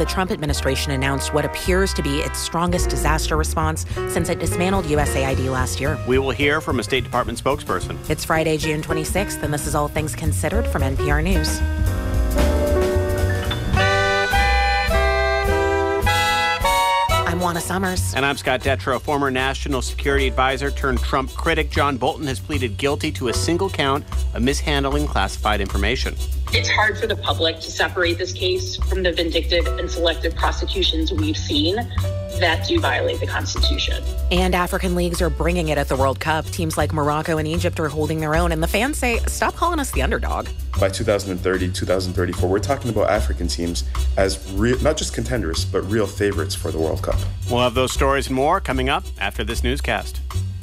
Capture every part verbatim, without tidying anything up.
the Trump administration announced what appears to be its strongest disaster response since it dismantled U S A I D last year. We will hear from a State Department spokesperson. It's Friday, June twenty-sixth, and this is All Things Considered from N P R News. I'm Juana Summers. And I'm Scott Detrow. Former National Security Advisor turned Trump critic John Bolton has pleaded guilty to a single count of mishandling classified information. It's hard for the public to separate this case from the vindictive and selective prosecutions we've seen that do violate the Constitution. And African leagues are bringing it at the World Cup. Teams like Morocco and Egypt are holding their own, and the fans say, stop calling us the underdog. By two thousand thirty, two thousand thirty-four, we're talking about African teams as re- not just contenders, but real favorites for the World Cup. We'll have those stories and more coming up after this newscast.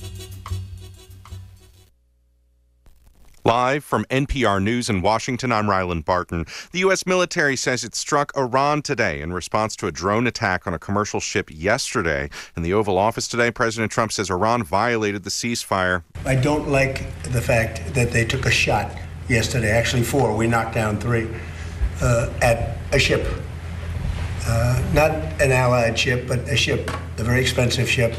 Live from N P R News in Washington, I'm Ryland Barton. The U S military says it struck Iran today in response to a drone attack on a commercial ship yesterday. In the Oval Office today, President Trump says Iran violated the ceasefire. I don't like the fact that they took a shot yesterday, actually four, we knocked down three, uh, at a ship. Uh, not an allied ship, but a ship, a very expensive ship.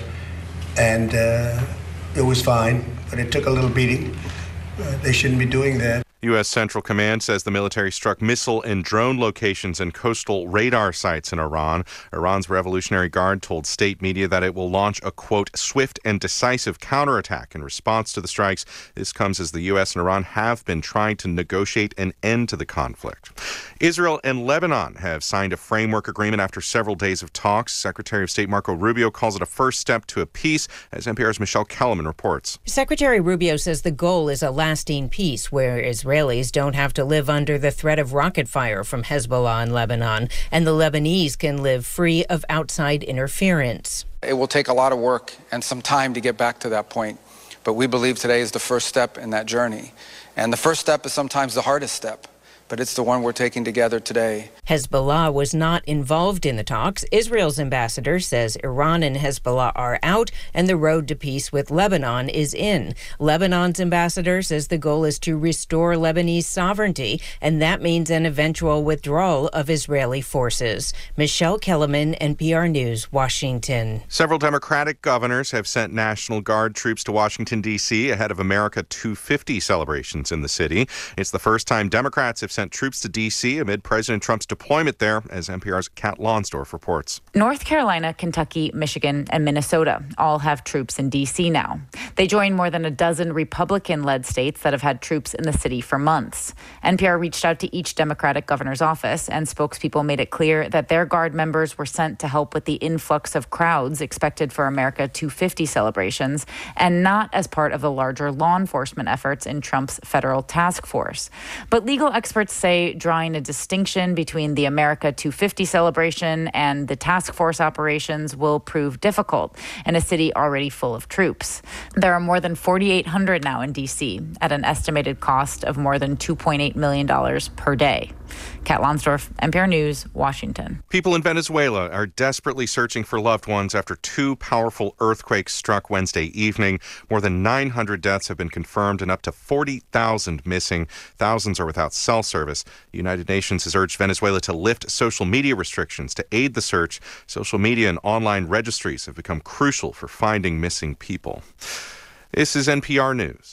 And uh, it was fine, but it took a little beating. Uh, they shouldn't be doing that. U S. Central Command says the military struck missile and drone locations and coastal radar sites in Iran. Iran's Revolutionary Guard told state media that it will launch a, quote, swift and decisive counterattack in response to the strikes. This comes as the U S and Iran have been trying to negotiate an end to the conflict. Israel and Lebanon have signed a framework agreement after several days of talks. Secretary of State Marco Rubio calls it a first step to a peace, as N P R's Michelle Kellerman reports. Secretary Rubio says the goal is a lasting peace where Israel Israelis don't have to live under the threat of rocket fire from Hezbollah in Lebanon, and the Lebanese can live free of outside interference. It will take a lot of work and some time to get back to that point, but we believe today is the first step in that journey. And the first step is sometimes the hardest step, but it's the one we're taking together today. Hezbollah was not involved in the talks. Israel's ambassador says Iran and Hezbollah are out and the road to peace with Lebanon is in. Lebanon's ambassador says the goal is to restore Lebanese sovereignty, and that means an eventual withdrawal of Israeli forces. Michelle Kellerman, N P R News, Washington. Several Democratic governors have sent National Guard troops to Washington, D C ahead of America two fifty celebrations in the city. It's the first time Democrats have sent sent troops to D C amid President Trump's deployment there, as N P R's Kat Lonsdorf reports. North Carolina, Kentucky, Michigan, and Minnesota all have troops in D C now. They join more than a dozen Republican-led states that have had troops in the city for months. N P R reached out to each Democratic governor's office, and spokespeople made it clear that their Guard members were sent to help with the influx of crowds expected for America two fifty celebrations, and not as part of the larger law enforcement efforts in Trump's federal task force. But legal experts say drawing a distinction between the America two fifty celebration and the task force operations will prove difficult in a city already full of troops. There are more than forty-eight hundred now in D C at an estimated cost of more than two point eight million dollars per day. Kat Lonsdorf, N P R News, Washington. People in Venezuela are desperately searching for loved ones after two powerful earthquakes struck Wednesday evening. More than nine hundred deaths have been confirmed and up to forty thousand missing. Thousands are without cell service. The United Nations has urged Venezuela to lift social media restrictions to aid the search. Social media and online registries have become crucial for finding missing people. This is N P R News.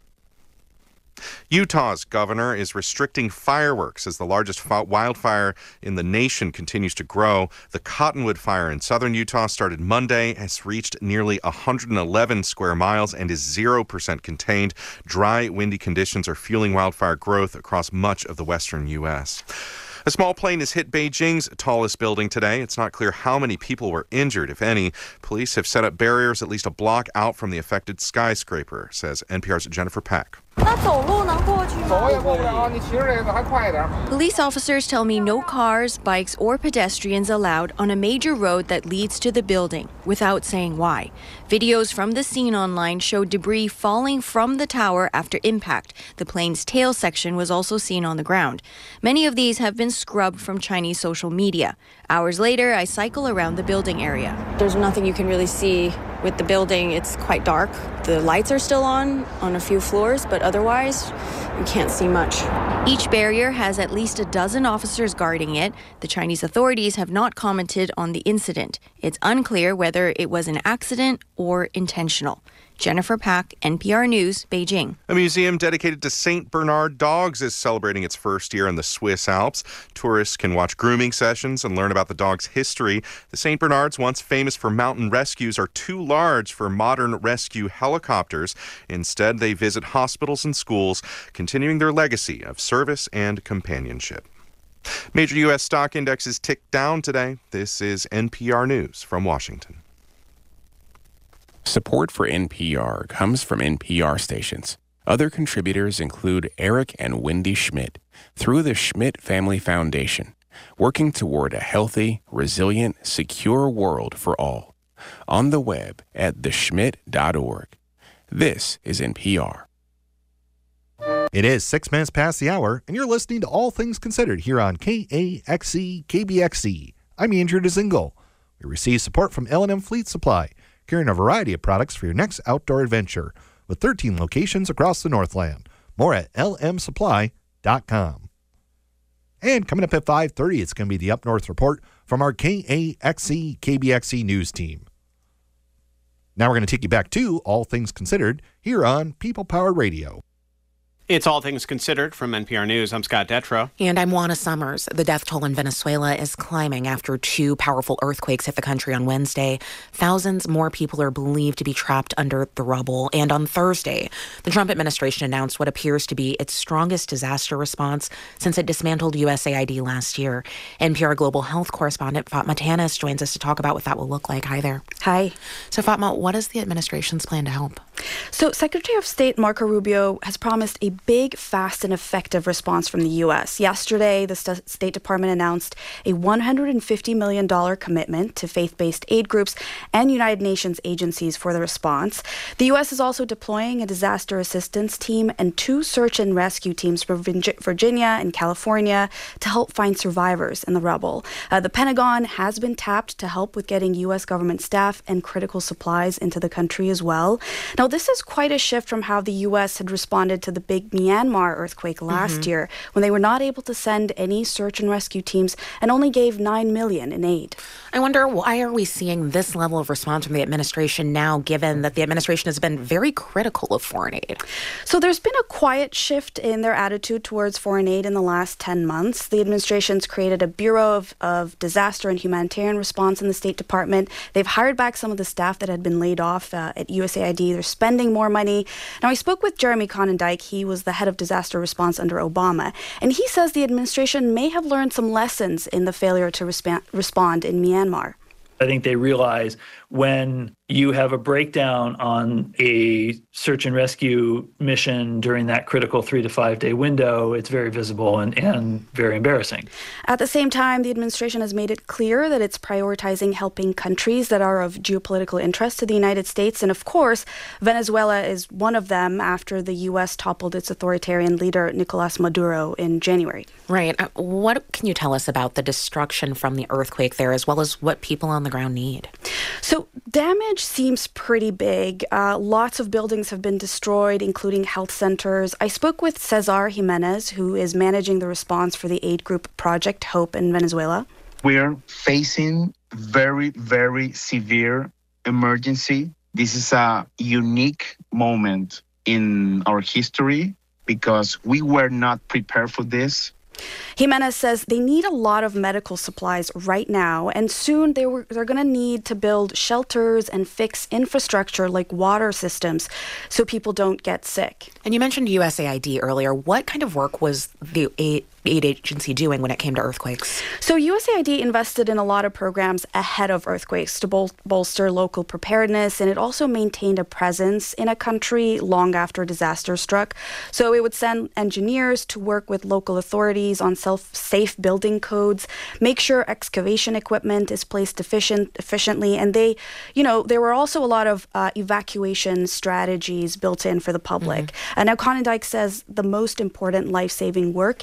Utah's governor is restricting fireworks as the largest wildfire in the nation continues to grow. The Cottonwood Fire in southern Utah started Monday, has reached nearly one hundred eleven square miles and is zero percent contained. Dry, windy conditions are fueling wildfire growth across much of the western U S. A small plane has hit Beijing's tallest building today. It's not clear how many people were injured, if any. Police have set up barriers at least a block out from the affected skyscraper, says N P R's Jennifer Pack. Police officers tell me no cars, bikes, or pedestrians allowed on a major road that leads to the building, without saying why. Videos from the scene online show debris falling from the tower after impact. The plane's tail section was also seen on the ground. Many of these have been scrubbed from Chinese social media. Hours later, I cycle around the building area. There's nothing you can really see With the building, it's quite dark. The lights are still on on a few floors, but otherwise, you can't see much. Each barrier has at least a dozen officers guarding it. The Chinese authorities have not commented on the incident. It's unclear whether it was an accident or intentional. Jennifer Pack, N P R News, Beijing. A museum dedicated to Saint Bernard dogs is celebrating its first year in the Swiss Alps. Tourists can watch grooming sessions and learn about the dog's history. The Saint Bernards, once famous for mountain rescues, are too large for modern rescue helicopters. Instead, they visit hospitals and schools, continuing their legacy of service and companionship. Major U S stock indexes ticked down today. This is N P R News from Washington. Support for N P R comes from N P R stations. Other contributors include Eric and Wendy Schmidt through the Schmidt Family Foundation, working toward a healthy, resilient, secure world for all. On the web at the schmidt dot org. This is N P R. It is six minutes past the hour, and you're listening to All Things Considered here on K A X E K B X E. I'm Andrew DeZingle. We receive support from L and M Fleet Supply, carrying a variety of products for your next outdoor adventure, with thirteen locations across the Northland. More at L M supply dot com. And coming up at five thirty, it's going to be the Up North Report from our K A X E K B X E news team. Now we're going to take you back to All Things Considered here on People Powered Radio. It's All Things Considered from N P R News. I'm Scott Detrow. And I'm Juana Summers. The death toll in Venezuela is climbing after two powerful earthquakes hit the country on Wednesday. Thousands more people are believed to be trapped under the rubble. And on Thursday, the Trump administration announced what appears to be its strongest disaster response since it dismantled U S A I D last year. N P R Global Health correspondent Fatma Tanis joins us to talk about what that will look like. Hi there. Hi. So Fatma, what is the administration's plan to help? So Secretary of State Marco Rubio has promised a big, fast, and effective response from the U S. Yesterday, the St- State Department announced a one hundred fifty million dollars commitment to faith-based aid groups and United Nations agencies for the response. The U S is also deploying a disaster assistance team and two search and rescue teams for Virginia and California to help find survivors in the rubble. Uh, the Pentagon has been tapped to help with getting U S government staff and critical supplies into the country as well. Now, this is quite a shift from how the U S had responded to the big Myanmar earthquake last mm-hmm. year, when they were not able to send any search and rescue teams and only gave nine million dollars in aid. I wonder, why are we seeing this level of response from the administration now, given that the administration has been very critical of foreign aid? So there's been a quiet shift in their attitude towards foreign aid in the last ten months. The administration's created a Bureau of, of Disaster and Humanitarian Response in the State Department. They've hired back some of the staff that had been laid off uh, at U S A I D. They're spending more money. Now, I spoke with Jeremy Conondike. He was the head of disaster response under Obama, and he says the administration may have learned some lessons in the failure to resp- respond in Myanmar. I think they realize when you have a breakdown on a search and rescue mission during that critical three to five day window, it's very visible and, and very embarrassing. At the same time, the administration has made it clear that it's prioritizing helping countries that are of geopolitical interest to the United States. And of course, Venezuela is one of them after the U S toppled its authoritarian leader, Nicolas Maduro, in January. Right. What can you tell us about the destruction from the earthquake there, as well as what people on the ground need? So damage seems pretty big. Uh, lots of buildings have been destroyed, including health centers. I spoke with Cesar Jimenez, who is managing the response for the aid group Project Hope in Venezuela. We're facing very, very severe emergency. This is a unique moment in our history because we were not prepared for this. Jimenez says they need a lot of medical supplies right now, and soon they were, they're going to need to build shelters and fix infrastructure like water systems so people don't get sick. And you mentioned U S A I D earlier. What kind of work was the aid, aid agency doing when it came to earthquakes? So U S A I D invested in a lot of programs ahead of earthquakes to bol- bolster local preparedness, and it also maintained a presence in a country long after disaster struck. So it would send engineers to work with local authorities on self-safe building codes, make sure excavation equipment is placed efficient, efficiently, and they, you know, there were also a lot of uh, evacuation strategies built in for the public. Mm-hmm. And now Conondike says the most important life-saving work in an earthquake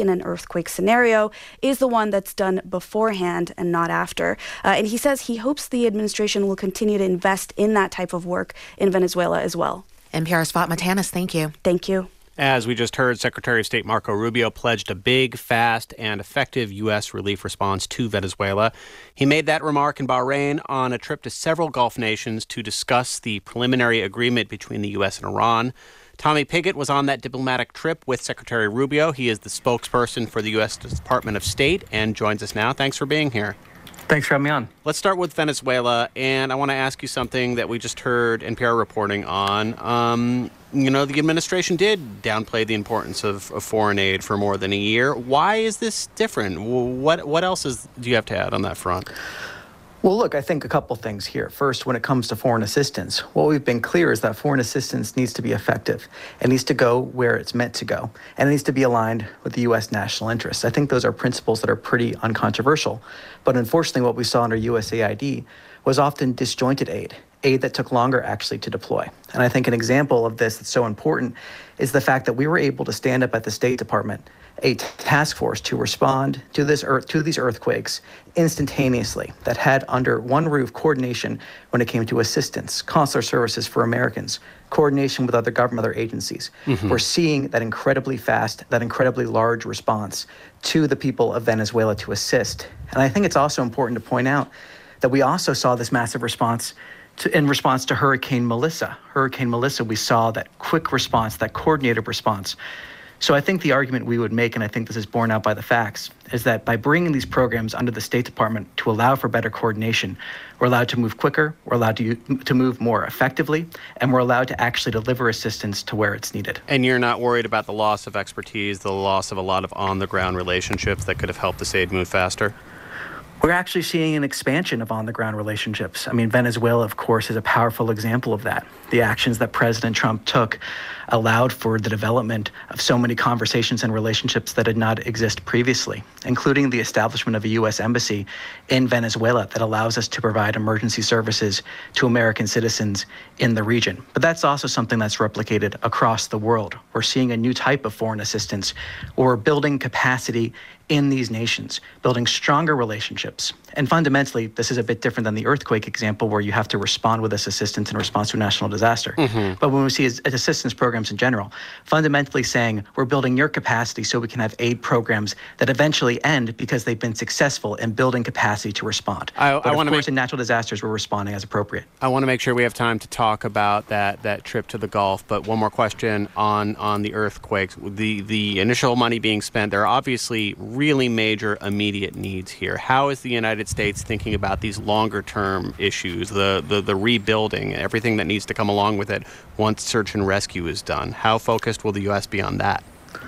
earthquake scenario is the one that's done beforehand and not after. Uh, and he says he hopes the administration will continue to invest in that type of work in Venezuela as well. N P R's Fatma Tanis, thank you. Thank you. As we just heard, Secretary of State Marco Rubio pledged a big, fast, and effective U S relief response to Venezuela. He made that remark in Bahrain on a trip to several Gulf nations to discuss the preliminary agreement between the U S and Iran. Tommy Pigott was on that diplomatic trip with Secretary Rubio. He is the spokesperson for the U S Department of State and joins us now. Thanks for being here. Thanks for having me on. Let's start with Venezuela, and I want to ask you something that we just heard N P R reporting on. Um, you know, the administration did downplay the importance of, of foreign aid for more than a year. Why is this different? What what else is, do you have to add on that front? Well, look, I think a couple things here. First, when it comes to foreign assistance, what we've been clear is that foreign assistance needs to be effective. It needs to go where it's meant to go, and it needs to be aligned with the U S national interests. I think those are principles that are pretty uncontroversial. But unfortunately, what we saw under U S A I D was often disjointed aid, aid that took longer actually to deploy. And I think an example of this that's so important is the fact that we were able to stand up at the State Department a task force to respond to this earth, to these earthquakes instantaneously, that had under one roof coordination when it came to assistance, consular services for Americans, coordination with other government, other agencies. Mm-hmm. We're seeing that incredibly fast, that incredibly large response to the people of Venezuela to assist. And I think it's also important to point out that we also saw this massive response to, in response to Hurricane Melissa. Hurricane Melissa, we saw that quick response, that coordinated response. So I think the argument we would make, and I think this is borne out by the facts, is that by bringing these programs under the State Department to allow for better coordination, we're allowed to move quicker, we're allowed to to move more effectively, and we're allowed to actually deliver assistance to where it's needed. And you're not worried about the loss of expertise, the loss of a lot of on-the-ground relationships that could have helped this aid move faster? We're actually seeing an expansion of on-the-ground relationships. I mean, Venezuela, of course, is a powerful example of that. The actions that President Trump took allowed for the development of so many conversations and relationships that did not exist previously, including the establishment of a U S embassy in Venezuela that allows us to provide emergency services to American citizens in the region. But that's also something that's replicated across the world. We're seeing a new type of foreign assistance where we're building capacity in these nations, building stronger relationships. And fundamentally, this is a bit different than the earthquake example where you have to respond with this assistance in response to a national disaster. Mm-hmm. But when we see assistance programs in general, fundamentally saying we're building your capacity so we can have aid programs that eventually end because they've been successful in building capacity to respond. I, but I of course, make, in natural disasters, we're responding as appropriate. I want to make sure we have time to talk about that that trip to the Gulf. But one more question on on the earthquakes. The the initial money being spent, there are obviously really major immediate needs here. How is the United States thinking about these longer term issues, the, the the rebuilding, everything that needs to come along with it once search and rescue is done? How focused will the U S be on that?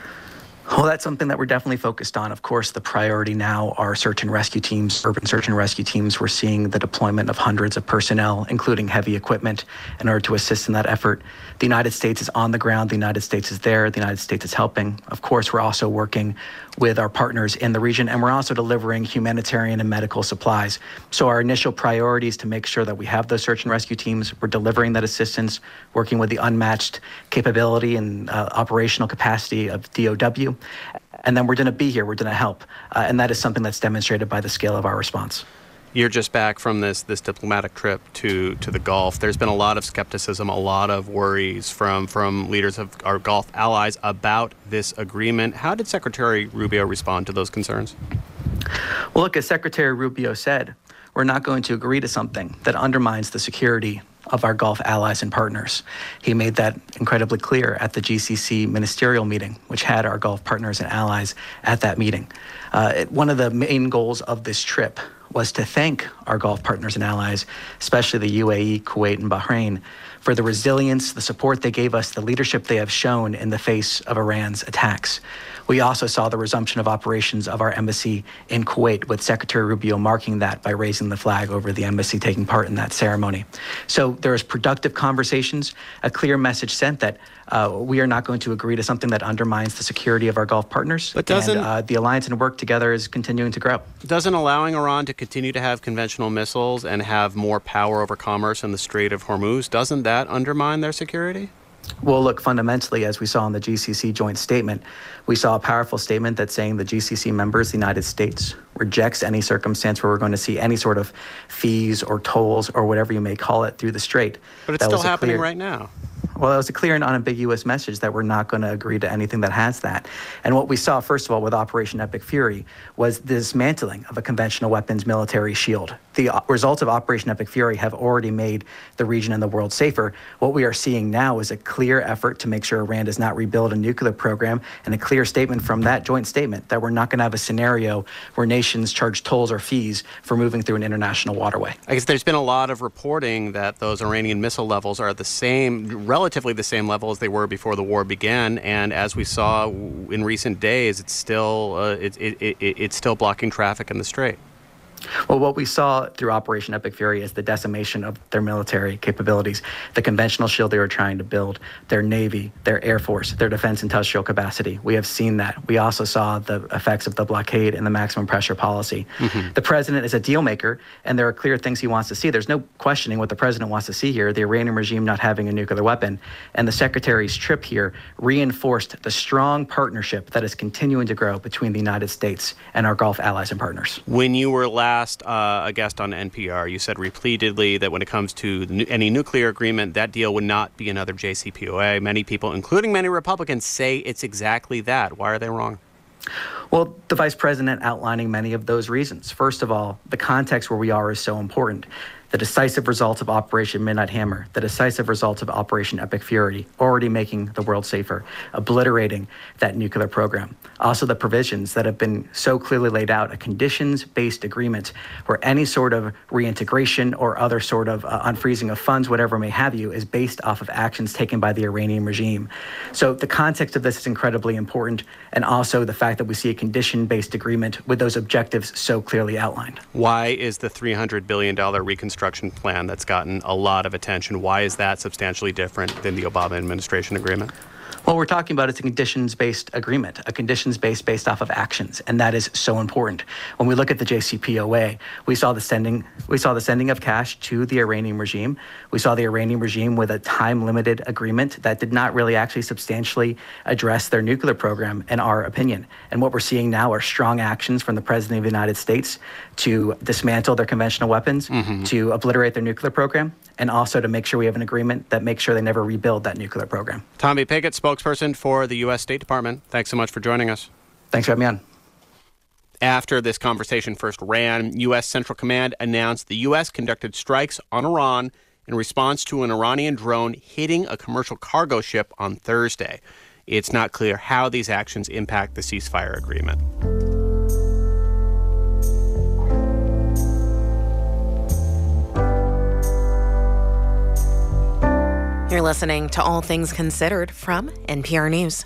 Well, that's something that we're definitely focused on. Of course, the priority now are search and rescue teams, urban search and rescue teams. We're seeing the deployment of hundreds of personnel, including heavy equipment, in order to assist in that effort. The United States is on the ground. The United States is there. The United States is helping. Of course, we're also working with our partners in the region, and we're also delivering humanitarian and medical supplies. So our initial priority is to make sure that we have those search and rescue teams. We're delivering that assistance, working with the unmatched capability and uh, operational capacity of D O W. And then we're going to be here. We're going to help. Uh, and that is something that's demonstrated by the scale of our response. You're just back from this this diplomatic trip to, to the Gulf. There's been a lot of skepticism, a lot of worries from, from leaders of our Gulf allies about this agreement. How did Secretary Rubio respond to those concerns? Well, look, as Secretary Rubio said, we're not going to agree to something that undermines the security of our Gulf allies and partners. He made that incredibly clear at the G C C ministerial meeting, which had our Gulf partners and allies at that meeting. Uh, it, one of the main goals of this trip was to thank our Gulf partners and allies, especially the U A E, Kuwait, and Bahrain, for the resilience, the support they gave us, the leadership they have shown in the face of Iran's attacks. We also saw the resumption of operations of our embassy in Kuwait, with Secretary Rubio marking that by raising the flag over the embassy, taking part in that ceremony. So there is productive conversations, a clear message sent that uh, we are not going to agree to something that undermines the security of our Gulf partners. But doesn't and, uh, the alliance and work together is continuing to grow. Doesn't allowing Iran to continue to have conventional missiles and have more power over commerce in the Strait of Hormuz, doesn't that undermine their security? Well, look, fundamentally, as we saw in the G C C joint statement, we saw a powerful statement that's saying the G C C members, the United States, rejects any circumstance where we're going to see any sort of fees or tolls or whatever you may call it through the strait. But it's That still was a happening clear- right now. Well, it was a clear and unambiguous message that we're not going to agree to anything that has that. And what we saw, first of all, with Operation Epic Fury was the dismantling of a conventional weapons military shield. The uh, results of Operation Epic Fury have already made the region and the world safer. What we are seeing now is a clear effort to make sure Iran does not rebuild a nuclear program, and a clear statement from that joint statement that we're not going to have a scenario where nations charge tolls or fees for moving through an international waterway. I guess there's been a lot of reporting that those Iranian missile levels are the same, relatively the same level as they were before the war began, and as we saw in recent days, it's still uh, it, it, it, it's still blocking traffic in the Strait. Well, what we saw through Operation Epic Fury is the decimation of their military capabilities, the conventional shield they were trying to build, their Navy, their Air Force, their defense industrial capacity. We have seen that. We also saw the effects of the blockade and the maximum pressure policy. Mm-hmm. The president is a deal maker, and there are clear things he wants to see. There's no questioning what the president wants to see here, the Iranian regime not having a nuclear weapon. And the secretary's trip here reinforced the strong partnership that is continuing to grow between the United States and our Gulf allies and partners. When you were last uh, a guest on N P R, you said repeatedly that when it comes to the, any nuclear agreement, that deal would not be another J C P O A. Many people, including many Republicans, say it's exactly that. Why are they wrong? Well, the vice president outlining many of those reasons. First of all, the context where we are is so important. The decisive results of Operation Midnight Hammer, the decisive results of Operation Epic Fury, already making the world safer, obliterating that nuclear program. Also the provisions that have been so clearly laid out, a conditions-based agreement where any sort of reintegration or other sort of uh, unfreezing of funds, whatever may have you, is based off of actions taken by the Iranian regime. So the context of this is incredibly important, and also the fact that we see a condition-based agreement with those objectives so clearly outlined. Why is the three hundred billion dollars reconstruction plan that's gotten a lot of attention, why is that substantially different than the Obama administration agreement? What we're talking about is a conditions-based agreement, a conditions-based based off of actions, and that is so important. When we look at the J C P O A, we saw the sending we saw the sending of cash to the Iranian regime. We saw the Iranian regime with a time-limited agreement that did not really actually substantially address their nuclear program, in our opinion. And what we're seeing now are strong actions from the President of the United States to dismantle their conventional weapons, mm-hmm. to obliterate their nuclear program, and also to make sure we have an agreement that makes sure they never rebuild that nuclear program. Tommy Pigott, spokesperson for the U S State Department. Thanks so much for joining us. Thanks for having me on. After this conversation first ran, U S Central Command announced the U S conducted strikes on Iran in response to an Iranian drone hitting a commercial cargo ship on Thursday. It's not clear how these actions impact the ceasefire agreement. You're listening to All Things Considered from N P R News.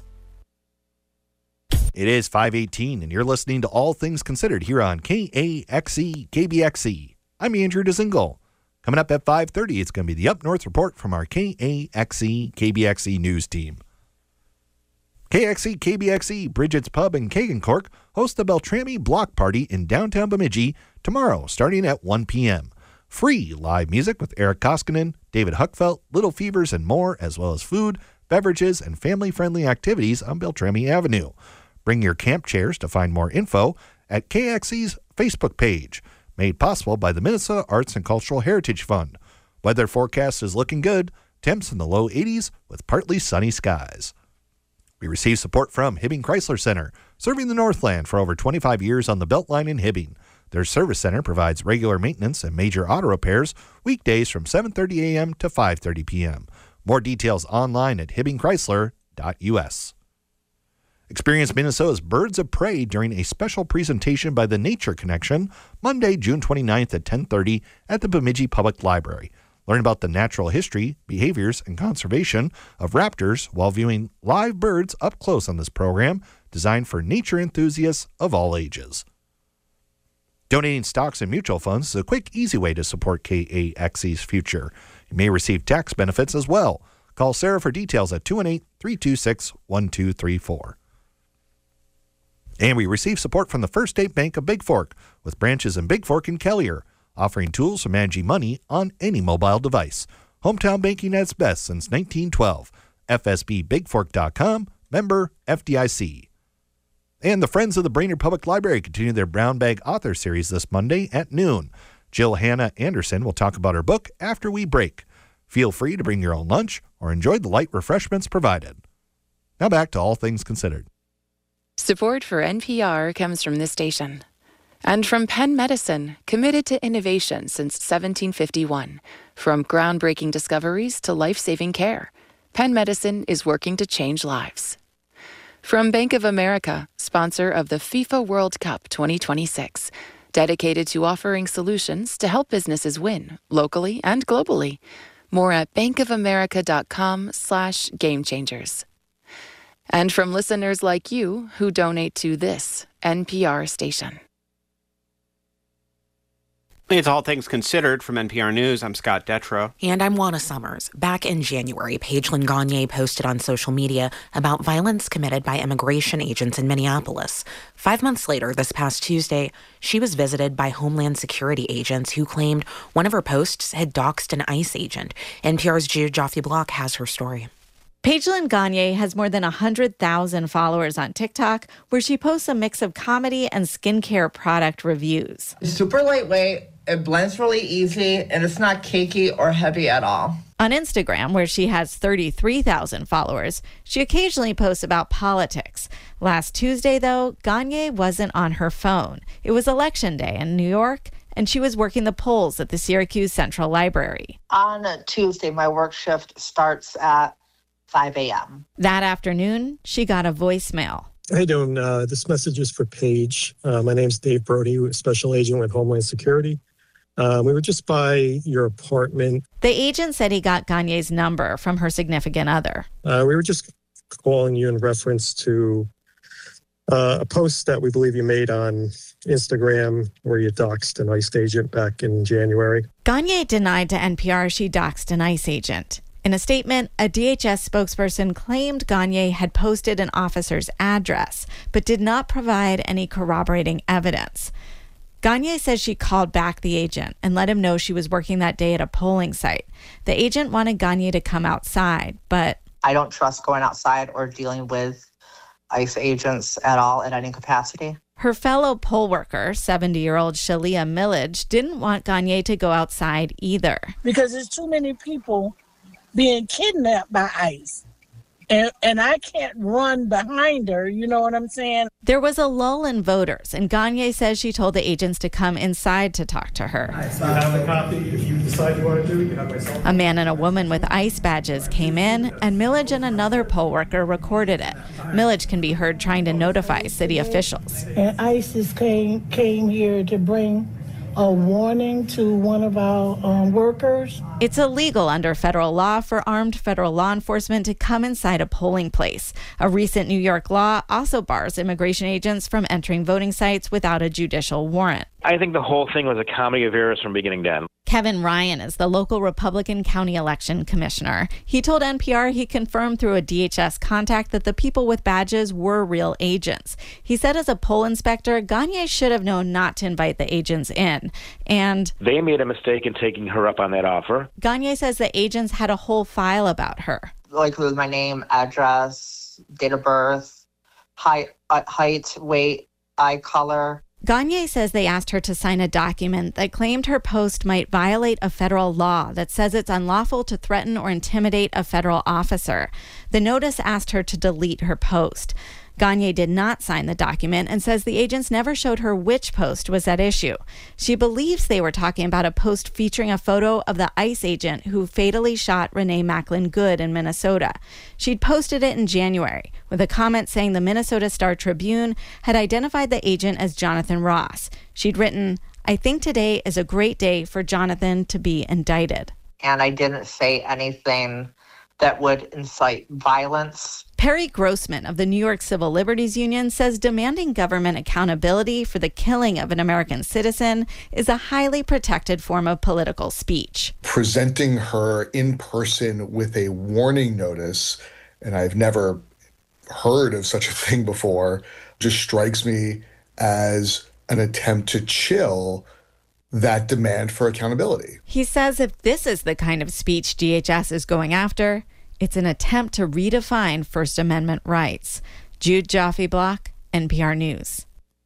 It is five eighteen, and you're listening to All Things Considered here on K A X E K B X E. I'm Andrew Dzingel. Coming up at five thirty, it's going to be the Up North Report from our K A X E K B X E news team. K X E K B X E, Bridget's Pub in Kagancork host the Beltrami Block Party in downtown Bemidji tomorrow starting at one p.m. Free live music with Eric Koskinen, David Huckfelt, Little Fevers, and more, as well as food, beverages, and family-friendly activities on Beltrami Avenue. Bring your camp chairs to find more info at K X E's Facebook page, made possible by the Minnesota Arts and Cultural Heritage Fund. Weather forecast is looking good, temps in the low eighties with partly sunny skies. We receive support from Hibbing Chrysler Center, serving the Northland for over twenty-five years on the Beltline in Hibbing. Their service center provides regular maintenance and major auto repairs weekdays from seven thirty a.m. to five thirty p.m. More details online at hibbing chrysler dot u s. Experience Minnesota's Birds of Prey during a special presentation by the Nature Connection Monday, June twenty-ninth at ten thirty at the Bemidji Public Library. Learn about the natural history, behaviors, and conservation of raptors while viewing live birds up close on this program designed for nature enthusiasts of all ages. Donating stocks and mutual funds is a quick, easy way to support K A X E's future. You may receive tax benefits as well. Call Sarah for details at two one eight, three two six, one two three four. And we receive support from the First State Bank of Big Fork, with branches in Big Fork and Kelliher, offering tools for managing money on any mobile device. Hometown banking at its best since nineteen twelve. F S B big fork dot com, member F D I C. And the Friends of the Brainerd Public Library continue their Brown Bag Author Series this Monday at noon. Jill Hannah Anderson will talk about her book after we break. Feel free to bring your own lunch or enjoy the light refreshments provided. Now back to All Things Considered. Support for N P R comes from this station. And from Penn Medicine, committed to innovation since seventeen fifty-one. From groundbreaking discoveries to life-saving care, Penn Medicine is working to change lives. From Bank of America, sponsor of the FIFA World Cup twenty twenty-six, dedicated to offering solutions to help businesses win, locally and globally. More at bankofamerica.com slash game changers. And from listeners like you who donate to this N P R station. It's All Things Considered from N P R News. I'm Scott Detrow. And I'm Juana Summers. Back in January, Pagelyn Gagne posted on social media about violence committed by immigration agents in Minneapolis. Five months later, this past Tuesday, she was visited by Homeland Security agents who claimed one of her posts had doxed an ICE agent. N P R's Jude Joffe-Block has her story. Pagelyn Gagne has more than one hundred thousand followers on TikTok, where she posts a mix of comedy and skincare product reviews. It's super lightweight, it blends really easy, and it's not cakey or heavy at all. On Instagram, where she has thirty-three thousand followers, she occasionally posts about politics. Last Tuesday, though, Gagne wasn't on her phone. It was Election Day in New York, and she was working the polls at the Syracuse Central Library. On a Tuesday, my work shift starts at five a.m. That afternoon, she got a voicemail. How you doing? Uh, this message is for Paige. Uh, my name's Dave Brody, Special Agent with Homeland Security. Uh, we were just by your apartment. The agent said he got Gagne's number from her significant other. Uh, we were just calling you in reference to uh, a post that we believe you made on Instagram where you doxed an ICE agent back in January. Gagne denied to N P R she doxed an ICE agent. In a statement, a D H S spokesperson claimed Gagne had posted an officer's address, but did not provide any corroborating evidence. Gagne says she called back the agent and let him know she was working that day at a polling site. The agent wanted Gagne to come outside, but I don't trust going outside or dealing with ICE agents at all in any capacity. Her fellow poll worker, seventy-year-old Shalia Millage, didn't want Gagne to go outside either. Because there's too many people being kidnapped by ICE. And, and I can't run behind her, you know what I'm saying? There was a lull in voters, and Gagne says she told the agents to come inside to talk to her. You have a copy if you decide you want to do it. You have my cell phone. A man and a woman with ICE badges came in, and Millage and another poll worker recorded it. Millage can be heard trying to notify city officials. And ICE came, came here to bring a warning to one of our um, workers. It's illegal under federal law for armed federal law enforcement to come inside a polling place. A recent New York law also bars immigration agents from entering voting sites without a judicial warrant. I think the whole thing was a comedy of errors from beginning to end. Kevin Ryan is the local Republican county election commissioner. He told N P R he confirmed through a D H S contact that the people with badges were real agents. He said as a poll inspector, Gagne should have known not to invite the agents in. And they made a mistake in taking her up on that offer. Gagne says the agents had a whole file about her. Like with my name, address, date of birth, height, uh, height, weight, eye color. Gagne says they asked her to sign a document that claimed her post might violate a federal law that says it's unlawful to threaten or intimidate a federal officer. The notice asked her to delete her post. Gagne did not sign the document and says the agents never showed her which post was at issue. She believes they were talking about a post featuring a photo of the ICE agent who fatally shot Renee Macklin Good in Minnesota. She'd posted it in January with a comment saying the Minnesota Star Tribune had identified the agent as Jonathan Ross. She'd written, "I think today is a great day for Jonathan to be indicted." And I didn't say anything that would incite violence. Perry Grossman of the New York Civil Liberties Union says demanding government accountability for the killing of an American citizen is a highly protected form of political speech. Presenting her in person with a warning notice, and I've never heard of such a thing before, just strikes me as an attempt to chill that demand for accountability. He says if this is the kind of speech D H S is going after, It's an attempt to redefine First Amendment rights. Jude Jaffe-Block, N P R News.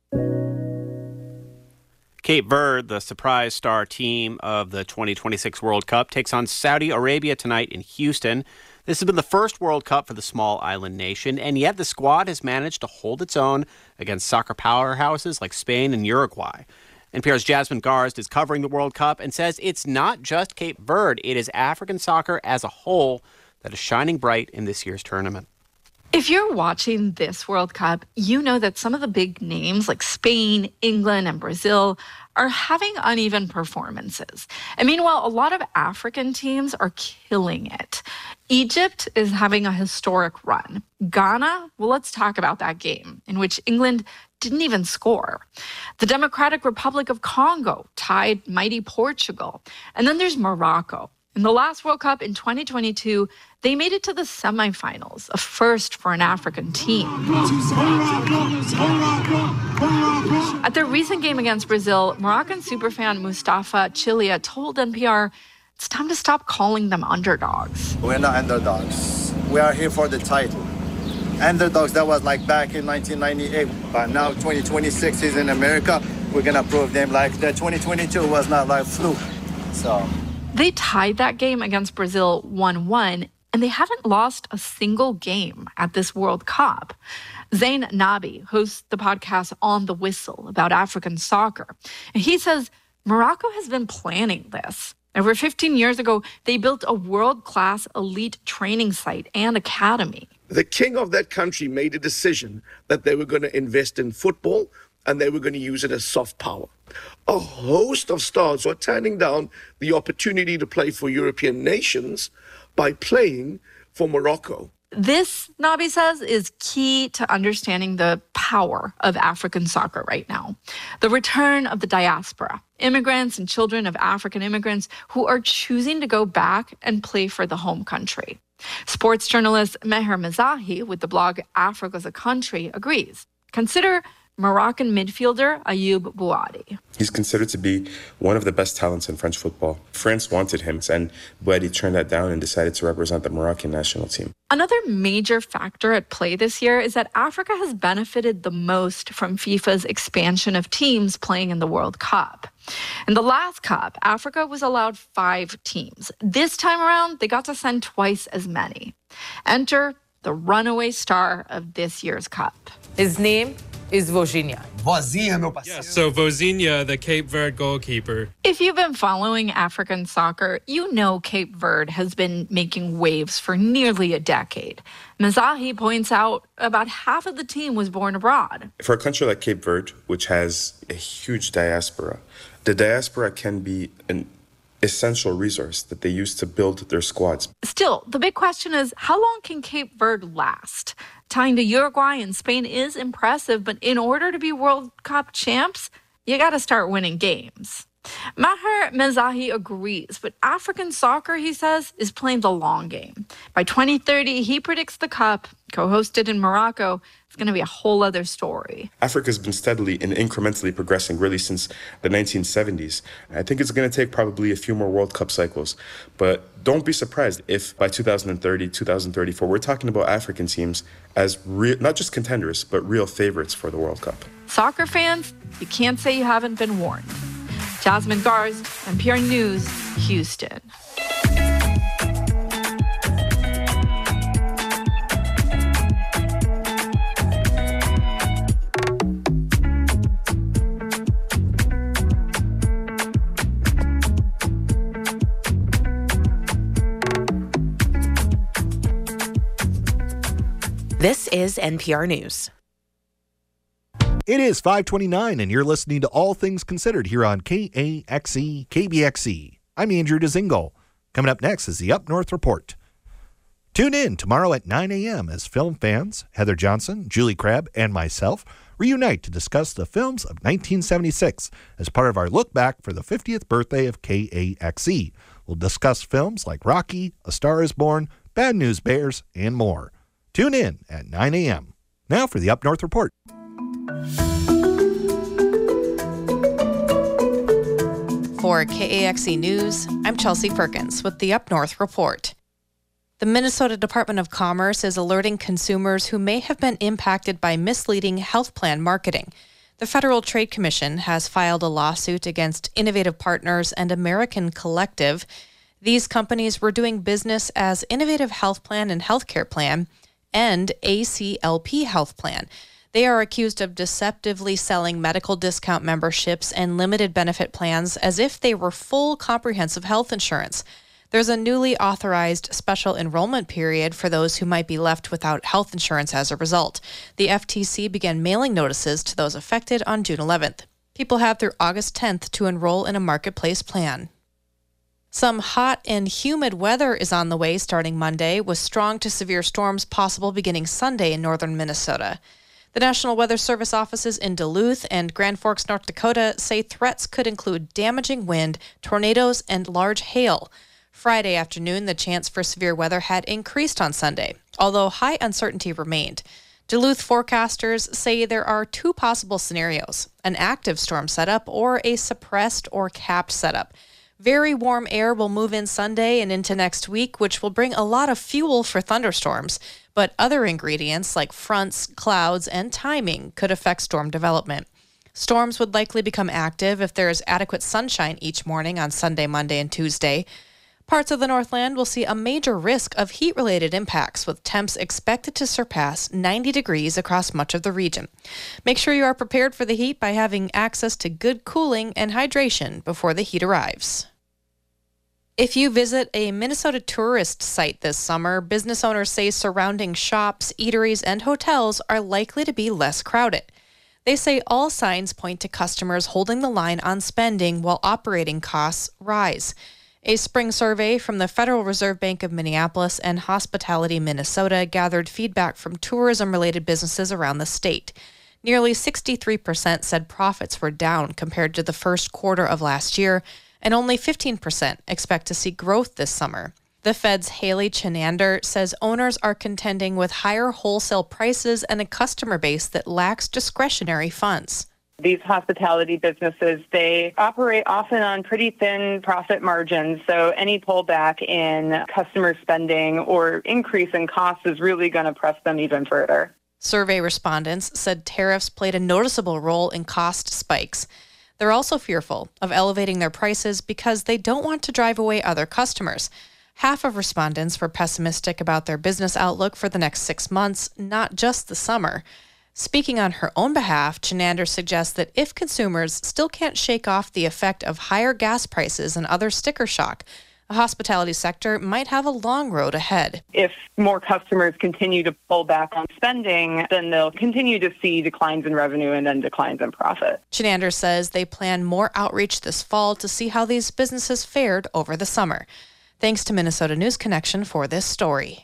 Cape Verde, the surprise star team of the twenty twenty-six World Cup, takes on Saudi Arabia tonight in Houston. This has been the first World Cup for the small island nation, and yet the squad has managed to hold its own against soccer powerhouses like Spain and Uruguay. N P R's Jasmine Garsd is covering the World Cup and says it's not just Cape Verde, it is African soccer as a whole that is shining bright in this year's tournament. If you're watching this World Cup, you know that some of the big names like Spain, England, and Brazil are having uneven performances. And meanwhile, a lot of African teams are killing it. Egypt is having a historic run. Ghana, well, let's talk about that game in which England didn't even score. The Democratic Republic of Congo tied mighty Portugal. And then there's Morocco. In the last World Cup in twenty twenty-two, they made it to the semifinals, a first for an African team. At their recent game against Brazil, Moroccan superfan Mustafa Chilia told N P R, it's time to stop calling them underdogs. We're not underdogs. We are here for the title. Underdogs, that was like back in nineteen ninety-eight. But now twenty twenty-six is in America. We're going to prove them like that twenty twenty-two was not like fluke. So... They tied that game against Brazil one one, and they haven't lost a single game at this World Cup. Zain Nabi hosts the podcast On the Whistle about African soccer. And he says Morocco has been planning this. Over fifteen years ago, they built a world-class elite training site and academy. The king of that country made a decision that they were going to invest in football and they were going to use it as soft power. A host of stars are turning down the opportunity to play for European nations by playing for Morocco. This, Nabi says, is key to understanding the power of African soccer right now. The return of the diaspora, immigrants and children of African immigrants who are choosing to go back and play for the home country. Sports journalist Meher Mezahi with the blog Africa's a Country agrees. Consider Moroccan midfielder Ayoub Bouadi. He's considered to be one of the best talents in French football. France wanted him, and Bouadi turned that down and decided to represent the Moroccan national team. Another major factor at play this year is that Africa has benefited the most from FIFA's expansion of teams playing in the World Cup. In the last Cup, Africa was allowed five teams. This time around, they got to send twice as many. Enter the runaway star of this year's Cup. His name is Vozinha. Vozinha, meu parceiro. Yes, so Vozinha, the Cape Verde goalkeeper. If you've been following African soccer, you know Cape Verde has been making waves for nearly a decade. Mezahi points out about half of the team was born abroad. For a country like Cape Verde, which has a huge diaspora, the diaspora can be an essential resource that they use to build their squads. Still, the big question is, how long can Cape Verde last? Tying to Uruguay and Spain is impressive, but in order to be World Cup champs, you got to start winning games. Meher Mezahi agrees, but African soccer, he says, is playing the long game. By twenty thirty, he predicts the Cup, co-hosted in Morocco, is going to be a whole other story. Africa's been steadily and incrementally progressing really since the nineteen seventies. I think it's going to take probably a few more World Cup cycles, but don't be surprised if by two thousand thirty, two thousand thirty-four, we're talking about African teams as re- not just contenders, but real favorites for the World Cup. Soccer fans, you can't say you haven't been warned. Jasmine Garsd, N P R News, Houston. This is N P R News. It is five twenty-nine, and you're listening to All Things Considered here on K A X E K B X E. I'm Andrew Dezingle. Coming up next is the Up North Report. Tune in tomorrow at nine a.m. as film fans Heather Johnson, Julie Crabb, and myself reunite to discuss the films of nineteen seventy-six as part of our look back for the fiftieth birthday of K A X E. We'll discuss films like Rocky, A Star is Born, Bad News Bears, and more. Tune in at nine a.m. Now for the Up North Report. For K A X E News, I'm Chelsea Perkins with the Up North Report. The Minnesota Department of Commerce is alerting consumers who may have been impacted by misleading health plan marketing. The Federal Trade Commission has filed a lawsuit against Innovative Partners and American Collective. These companies were doing business as Innovative Health Plan and Healthcare Plan and A C L P Health Plan. They are accused of deceptively selling medical discount memberships and limited benefit plans as if they were full comprehensive health insurance. There's a newly authorized special enrollment period for those who might be left without health insurance as a result. The F T C began mailing notices to those affected on June eleventh. People have through August tenth to enroll in a marketplace plan. Some hot and humid weather is on the way starting Monday, with strong to severe storms possible beginning Sunday in northern Minnesota. The National Weather Service offices in Duluth and Grand Forks, North Dakota say threats could include damaging wind, tornadoes, and large hail. Friday afternoon, the chance for severe weather had increased on Sunday, although high uncertainty remained. Duluth forecasters say there are two possible scenarios, an active storm setup or a suppressed or capped setup. Very warm air will move in Sunday and into next week, which will bring a lot of fuel for thunderstorms, but other ingredients like fronts, clouds, and timing could affect storm development. Storms would likely become active if there is adequate sunshine each morning on Sunday, Monday, and Tuesday. Parts of the Northland will see a major risk of heat-related impacts, with temps expected to surpass ninety degrees across much of the region. Make sure you are prepared for the heat by having access to good cooling and hydration before the heat arrives. If you visit a Minnesota tourist site this summer, business owners say surrounding shops, eateries, and hotels are likely to be less crowded. They say all signs point to customers holding the line on spending while operating costs rise. A spring survey from the Federal Reserve Bank of Minneapolis and Hospitality Minnesota gathered feedback from tourism-related businesses around the state. Nearly sixty-three percent said profits were down compared to the first quarter of last year, and only fifteen percent expect to see growth this summer. The Fed's Haley Chenander says owners are contending with higher wholesale prices and a customer base that lacks discretionary funds. These hospitality businesses, they operate often on pretty thin profit margins, so any pullback in customer spending or increase in costs is really going to press them even further. Survey respondents said tariffs played a noticeable role in cost spikes. They're also fearful of elevating their prices because they don't want to drive away other customers. Half of respondents were pessimistic about their business outlook for the next six months, not just the summer. Speaking on her own behalf, Chenander suggests that if consumers still can't shake off the effect of higher gas prices and other sticker shock, the hospitality sector might have a long road ahead. If more customers continue to pull back on spending, then they'll continue to see declines in revenue and then declines in profit. Chenander says they plan more outreach this fall to see how these businesses fared over the summer. Thanks to Minnesota News Connection for this story.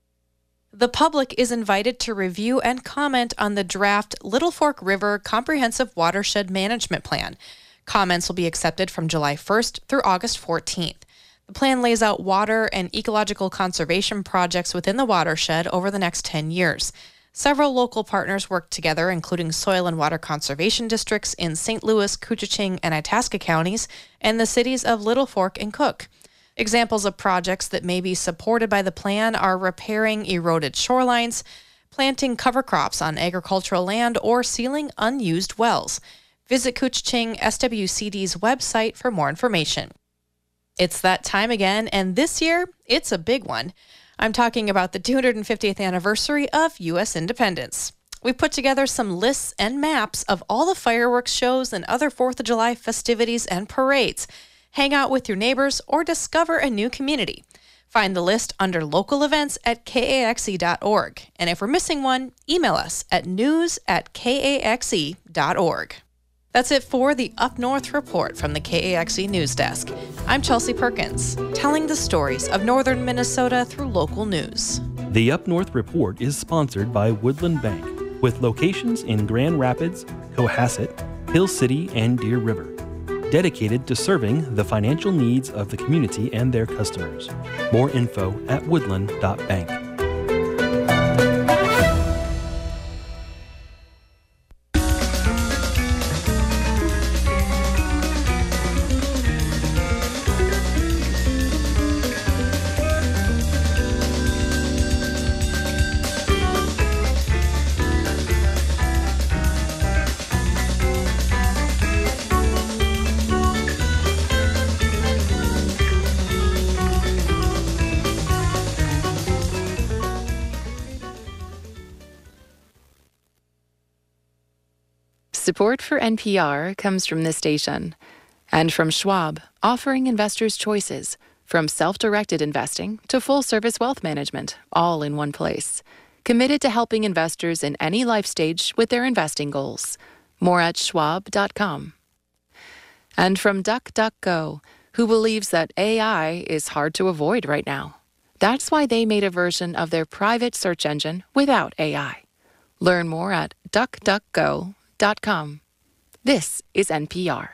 The public is invited to review and comment on the draft Little Fork River Comprehensive Watershed Management Plan. Comments will be accepted from July first through August fourteenth. The plan lays out water and ecological conservation projects within the watershed over the next ten years. Several local partners work together, including soil and water conservation districts in Saint Louis, Koochiching, and Itasca counties, and the cities of Little Fork and Cook. Examples of projects that may be supported by the plan are repairing eroded shorelines, planting cover crops on agricultural land, or sealing unused wells. Visit Koochiching S W C D's website for more information. It's that time again, and this year, it's a big one. I'm talking about the two hundred fiftieth anniversary of U S independence. We put together some lists and maps of all the fireworks shows and other fourth of July festivities and parades. Hang out with your neighbors or discover a new community. Find the list under local events at K A X E dot org. And if we're missing one, email us at news at K A X E dot org. That's it for the Up North Report from the K A X E News Desk. I'm Chelsea Perkins, telling the stories of northern Minnesota through local news. The Up North Report is sponsored by Woodland Bank, with locations in Grand Rapids, Cohasset, Hill City, and Deer River, dedicated to serving the financial needs of the community and their customers. More info at woodland dot bank. Support for N P R comes from this station and from Schwab, offering investors choices from self-directed investing to full-service wealth management, all in one place. Committed to helping investors in any life stage with their investing goals. More at schwab dot com. And from DuckDuckGo, who believes that A I is hard to avoid right now. That's why they made a version of their private search engine without A I. Learn more at duck duck go dot com. This is N P R.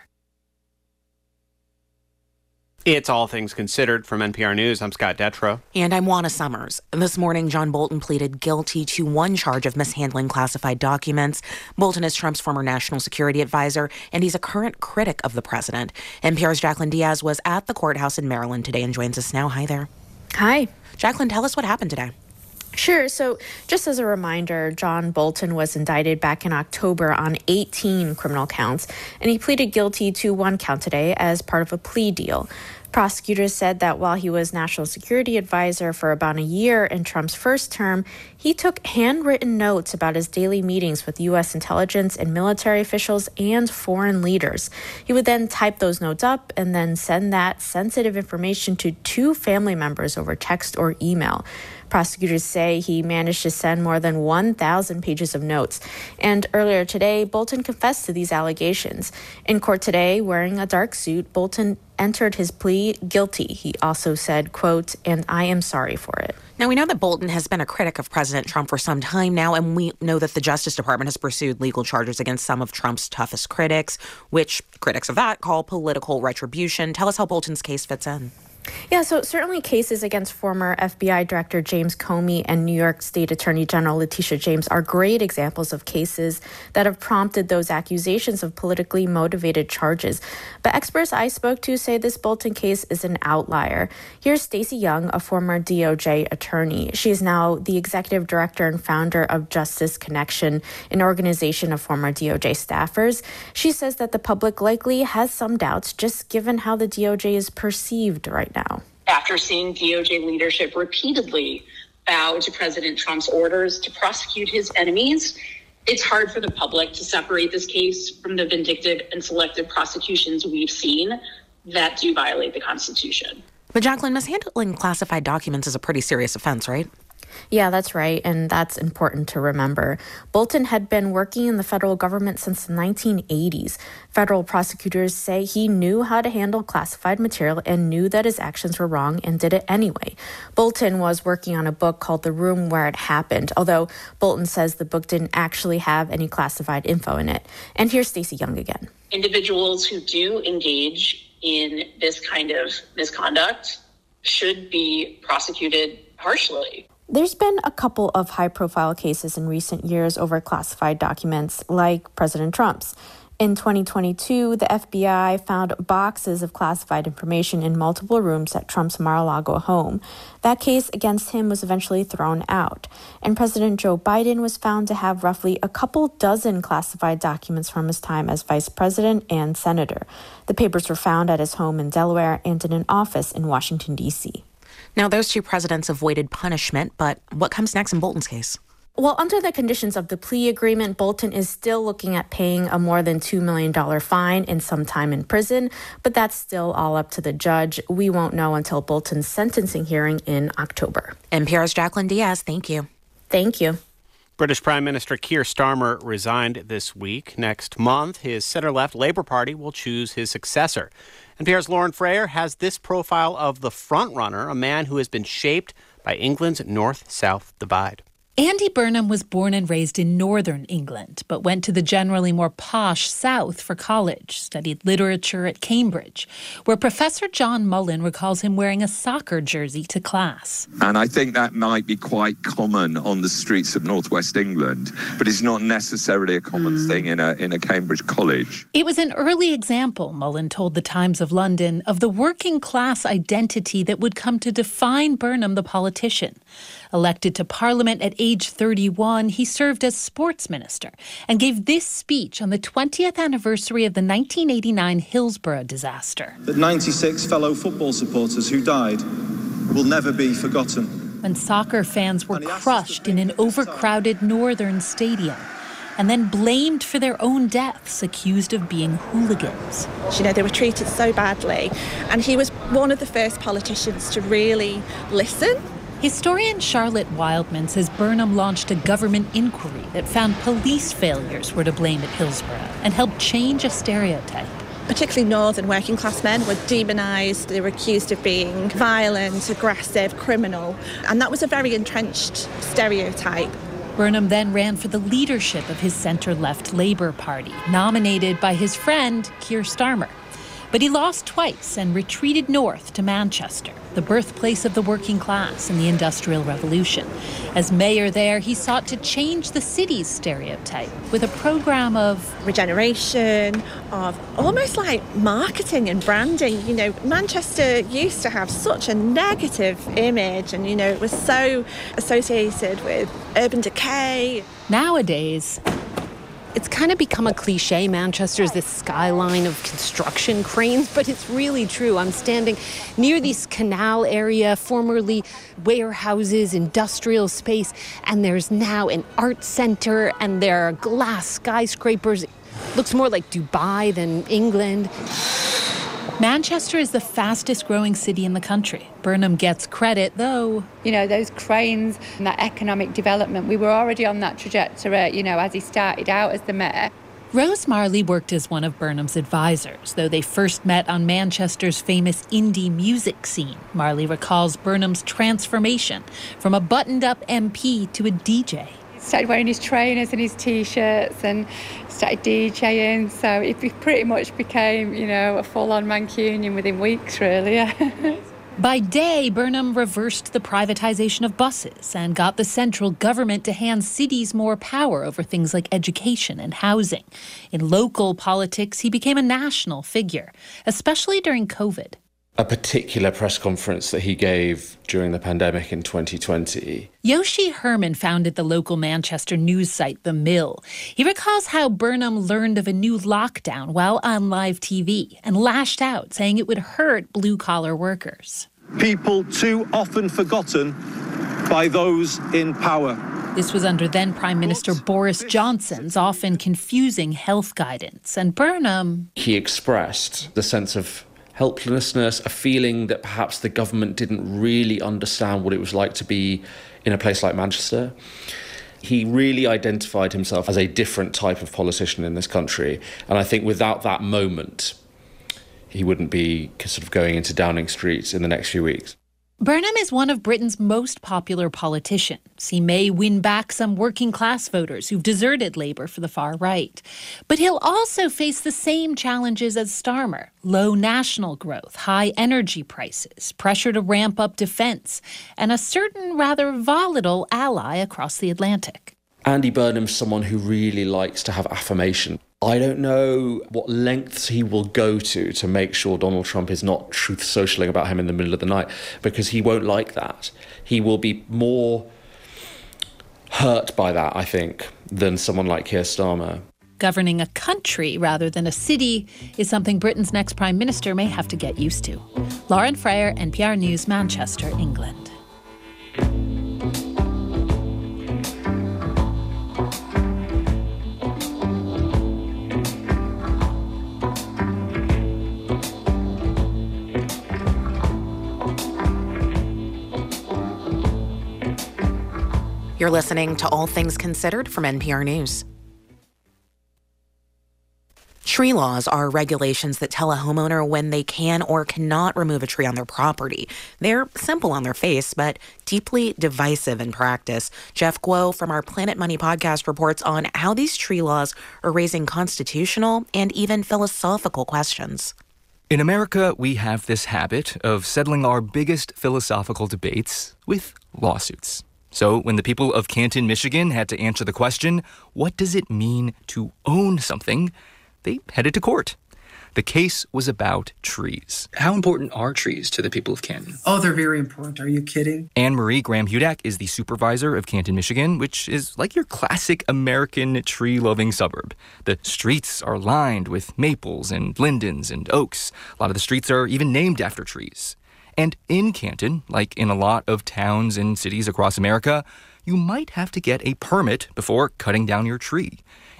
It's All Things Considered from N P R News. I'm Scott Detrow. And I'm Juana Summers. This morning, John Bolton pleaded guilty to one charge of mishandling classified documents. Bolton is Trump's former national security advisor, and he's a current critic of the president. N P R's Jacqueline Diaz was at the courthouse in Maryland today and joins us now. Hi there. Hi. Jacqueline, tell us what happened today. Sure. So just as a reminder, John Bolton was indicted back in October on eighteen criminal counts, and he pleaded guilty to one count today as part of a plea deal. Prosecutors said that while he was national security advisor for about a year in Trump's first term, he took handwritten notes about his daily meetings with U S intelligence and military officials and foreign leaders. He would then type those notes up and then send that sensitive information to two family members over text or email. Prosecutors say he managed to send more than one thousand pages of notes. And earlier today, Bolton confessed to these allegations. In court today, wearing a dark suit, Bolton entered his plea guilty. He also said, quote, "and I am sorry for it." Now, we know that Bolton has been a critic of President Trump for some time now, and we know that the Justice Department has pursued legal charges against some of Trump's toughest critics, which critics of that call political retribution. Tell us how Bolton's case fits in. Yeah, so certainly cases against former F B I Director James Comey and New York State Attorney General Letitia James are great examples of cases that have prompted those accusations of politically motivated charges. But experts I spoke to say this Bolton case is an outlier. Here's Stacey Young, a former D O J attorney. She is now the executive director and founder of Justice Connection, an organization of former D O J staffers. She says that the public likely has some doubts just given how the D O J is perceived right now. Now. After seeing D O J leadership repeatedly bow to President Trump's orders to prosecute his enemies, it's hard for the public to separate this case from the vindictive and selective prosecutions we've seen that do violate the Constitution. But Jacqueline, mishandling classified documents is a pretty serious offense, right? Yeah, that's right, and that's important to remember. Bolton had been working in the federal government since the nineteen eighties. Federal prosecutors say he knew how to handle classified material and knew that his actions were wrong and did it anyway. Bolton was working on a book called The Room Where It Happened, although Bolton says the book didn't actually have any classified info in it. And here's Stacey Young again. Individuals who do engage in this kind of misconduct should be prosecuted harshly. There's been a couple of high-profile cases in recent years over classified documents, like President Trump's. In twenty twenty-two, the F B I found boxes of classified information in multiple rooms at Trump's Mar-a-Lago home. That case against him was eventually thrown out. And President Joe Biden was found to have roughly a couple dozen classified documents from his time as vice president and senator. The papers were found at his home in Delaware and in an office in Washington, D C Now, those two presidents avoided punishment, but what comes next in Bolton's case? Well, under the conditions of the plea agreement, Bolton is still looking at paying a more than two million dollars fine and some time in prison, but that's still all up to the judge. We won't know until Bolton's sentencing hearing in October. N P R's Jacqueline Diaz, thank you. Thank you. British Prime Minister Keir Starmer resigned this week. Next month, his center-left Labour Party will choose his successor. N P R's Lauren Freyer has this profile of the frontrunner, a man who has been shaped by England's north-south divide. Andy Burnham was born and raised in northern England, but went to the generally more posh south for college, studied literature at Cambridge, where Professor John Mullen recalls him wearing a soccer jersey to class. And I think that might be quite common on the streets of northwest England, but it's not necessarily a common mm. thing in a, in a Cambridge college. It was an early example, Mullen told the Times of London, of the working class identity that would come to define Burnham the politician. Elected to Parliament at age thirty-one, he served as sports minister and gave this speech on the twentieth anniversary of the nineteen eighty-nine Hillsborough disaster. The ninety-six fellow football supporters who died will never be forgotten. When soccer fans were crushed in an overcrowded northern stadium. and then blamed for their own deaths, accused of being hooligans. You know, they were treated so badly, and he was one of the first politicians to really listen. Historian Charlotte Wildman says Burnham launched a government inquiry that found police failures were to blame at Hillsborough and helped change a stereotype. Particularly northern working class men were demonised. They were accused of being violent, aggressive, criminal, and that was a very entrenched stereotype. Burnham then ran for the leadership of his centre-left Labour Party, nominated by his friend Keir Starmer. But he lost twice and retreated north to Manchester, the birthplace of the working class in the Industrial Revolution. As mayor there, he sought to change the city's stereotype with a program of regeneration, of almost like marketing and branding. You know, Manchester used to have such a negative image, and, you know, it was so associated with urban decay. Nowadays, it's kind of become a cliche. Manchester is this skyline of construction cranes, but it's really true. I'm standing near this canal area, formerly warehouses, industrial space, and there's now an art center, and there are glass skyscrapers. It looks more like Dubai than England. Manchester is the fastest growing city in the country. Burnham gets credit, though. You know, those cranes and that economic development, we were already on that trajectory, you know, as he started out as the mayor. Rose Marley worked as one of Burnham's advisors, though they first met on Manchester's famous indie music scene. Marley recalls Burnham's transformation from a buttoned-up M P to a D J. Started wearing his trainers and his T-shirts and started DJing, so it pretty much became, you know, a full-on Mancunian within weeks, really. By day, Burnham reversed the privatization of buses and got the central government to hand cities more power over things like education and housing. In local politics, he became a national figure, especially during COVID. A particular press conference that he gave during the pandemic in twenty twenty. Yoshi Herman founded the local Manchester news site The Mill. He recalls how Burnham learned of a new lockdown while on live T V and lashed out, saying it would hurt blue-collar workers. People too often forgotten by those in power. This was under then Prime Minister Boris Johnson's often confusing health guidance. And Burnham... He expressed the sense of helplessness, a feeling that perhaps the government didn't really understand what it was like to be in a place like Manchester. He really identified himself as a different type of politician in this country. And I think without that moment, he wouldn't be sort of going into Downing Street in the next few weeks. Burnham is one of Britain's most popular politicians. He may win back some working-class voters who've deserted Labour for the far right. But he'll also face the same challenges as Starmer: low national growth, high energy prices, pressure to ramp up defence, and a certain rather volatile ally across the Atlantic. Andy Burnham's someone who really likes to have affirmation. I don't know what lengths he will go to to make sure Donald Trump is not truth socialing about him in the middle of the night, because he won't like that. He will be more hurt by that, I think, than someone like Keir Starmer. Governing a country rather than a city is something Britain's next Prime Minister may have to get used to. Lauren Fryer, N P R News, Manchester, England. You're listening to All Things Considered from N P R News. Tree laws are regulations that tell a homeowner when they can or cannot remove a tree on their property. They're simple on their face, but deeply divisive in practice. Jeff Guo from our Planet Money podcast reports on how these tree laws are raising constitutional and even philosophical questions. In America, we have this habit of settling our biggest philosophical debates with lawsuits. So when the people of Canton, Michigan had to answer the question, what does it mean to own something, they headed to court. The case was about trees. How important are trees to the people of Canton? Oh, they're very important. Are you kidding? Anne-Marie Graham-Hudak is the supervisor of Canton, Michigan, which is like your classic American tree-loving suburb. The streets are lined with maples and lindens and oaks. A lot of the streets are even named after trees. And in Canton, like in a lot of towns and cities across America, you might have to get a permit before cutting down your tree.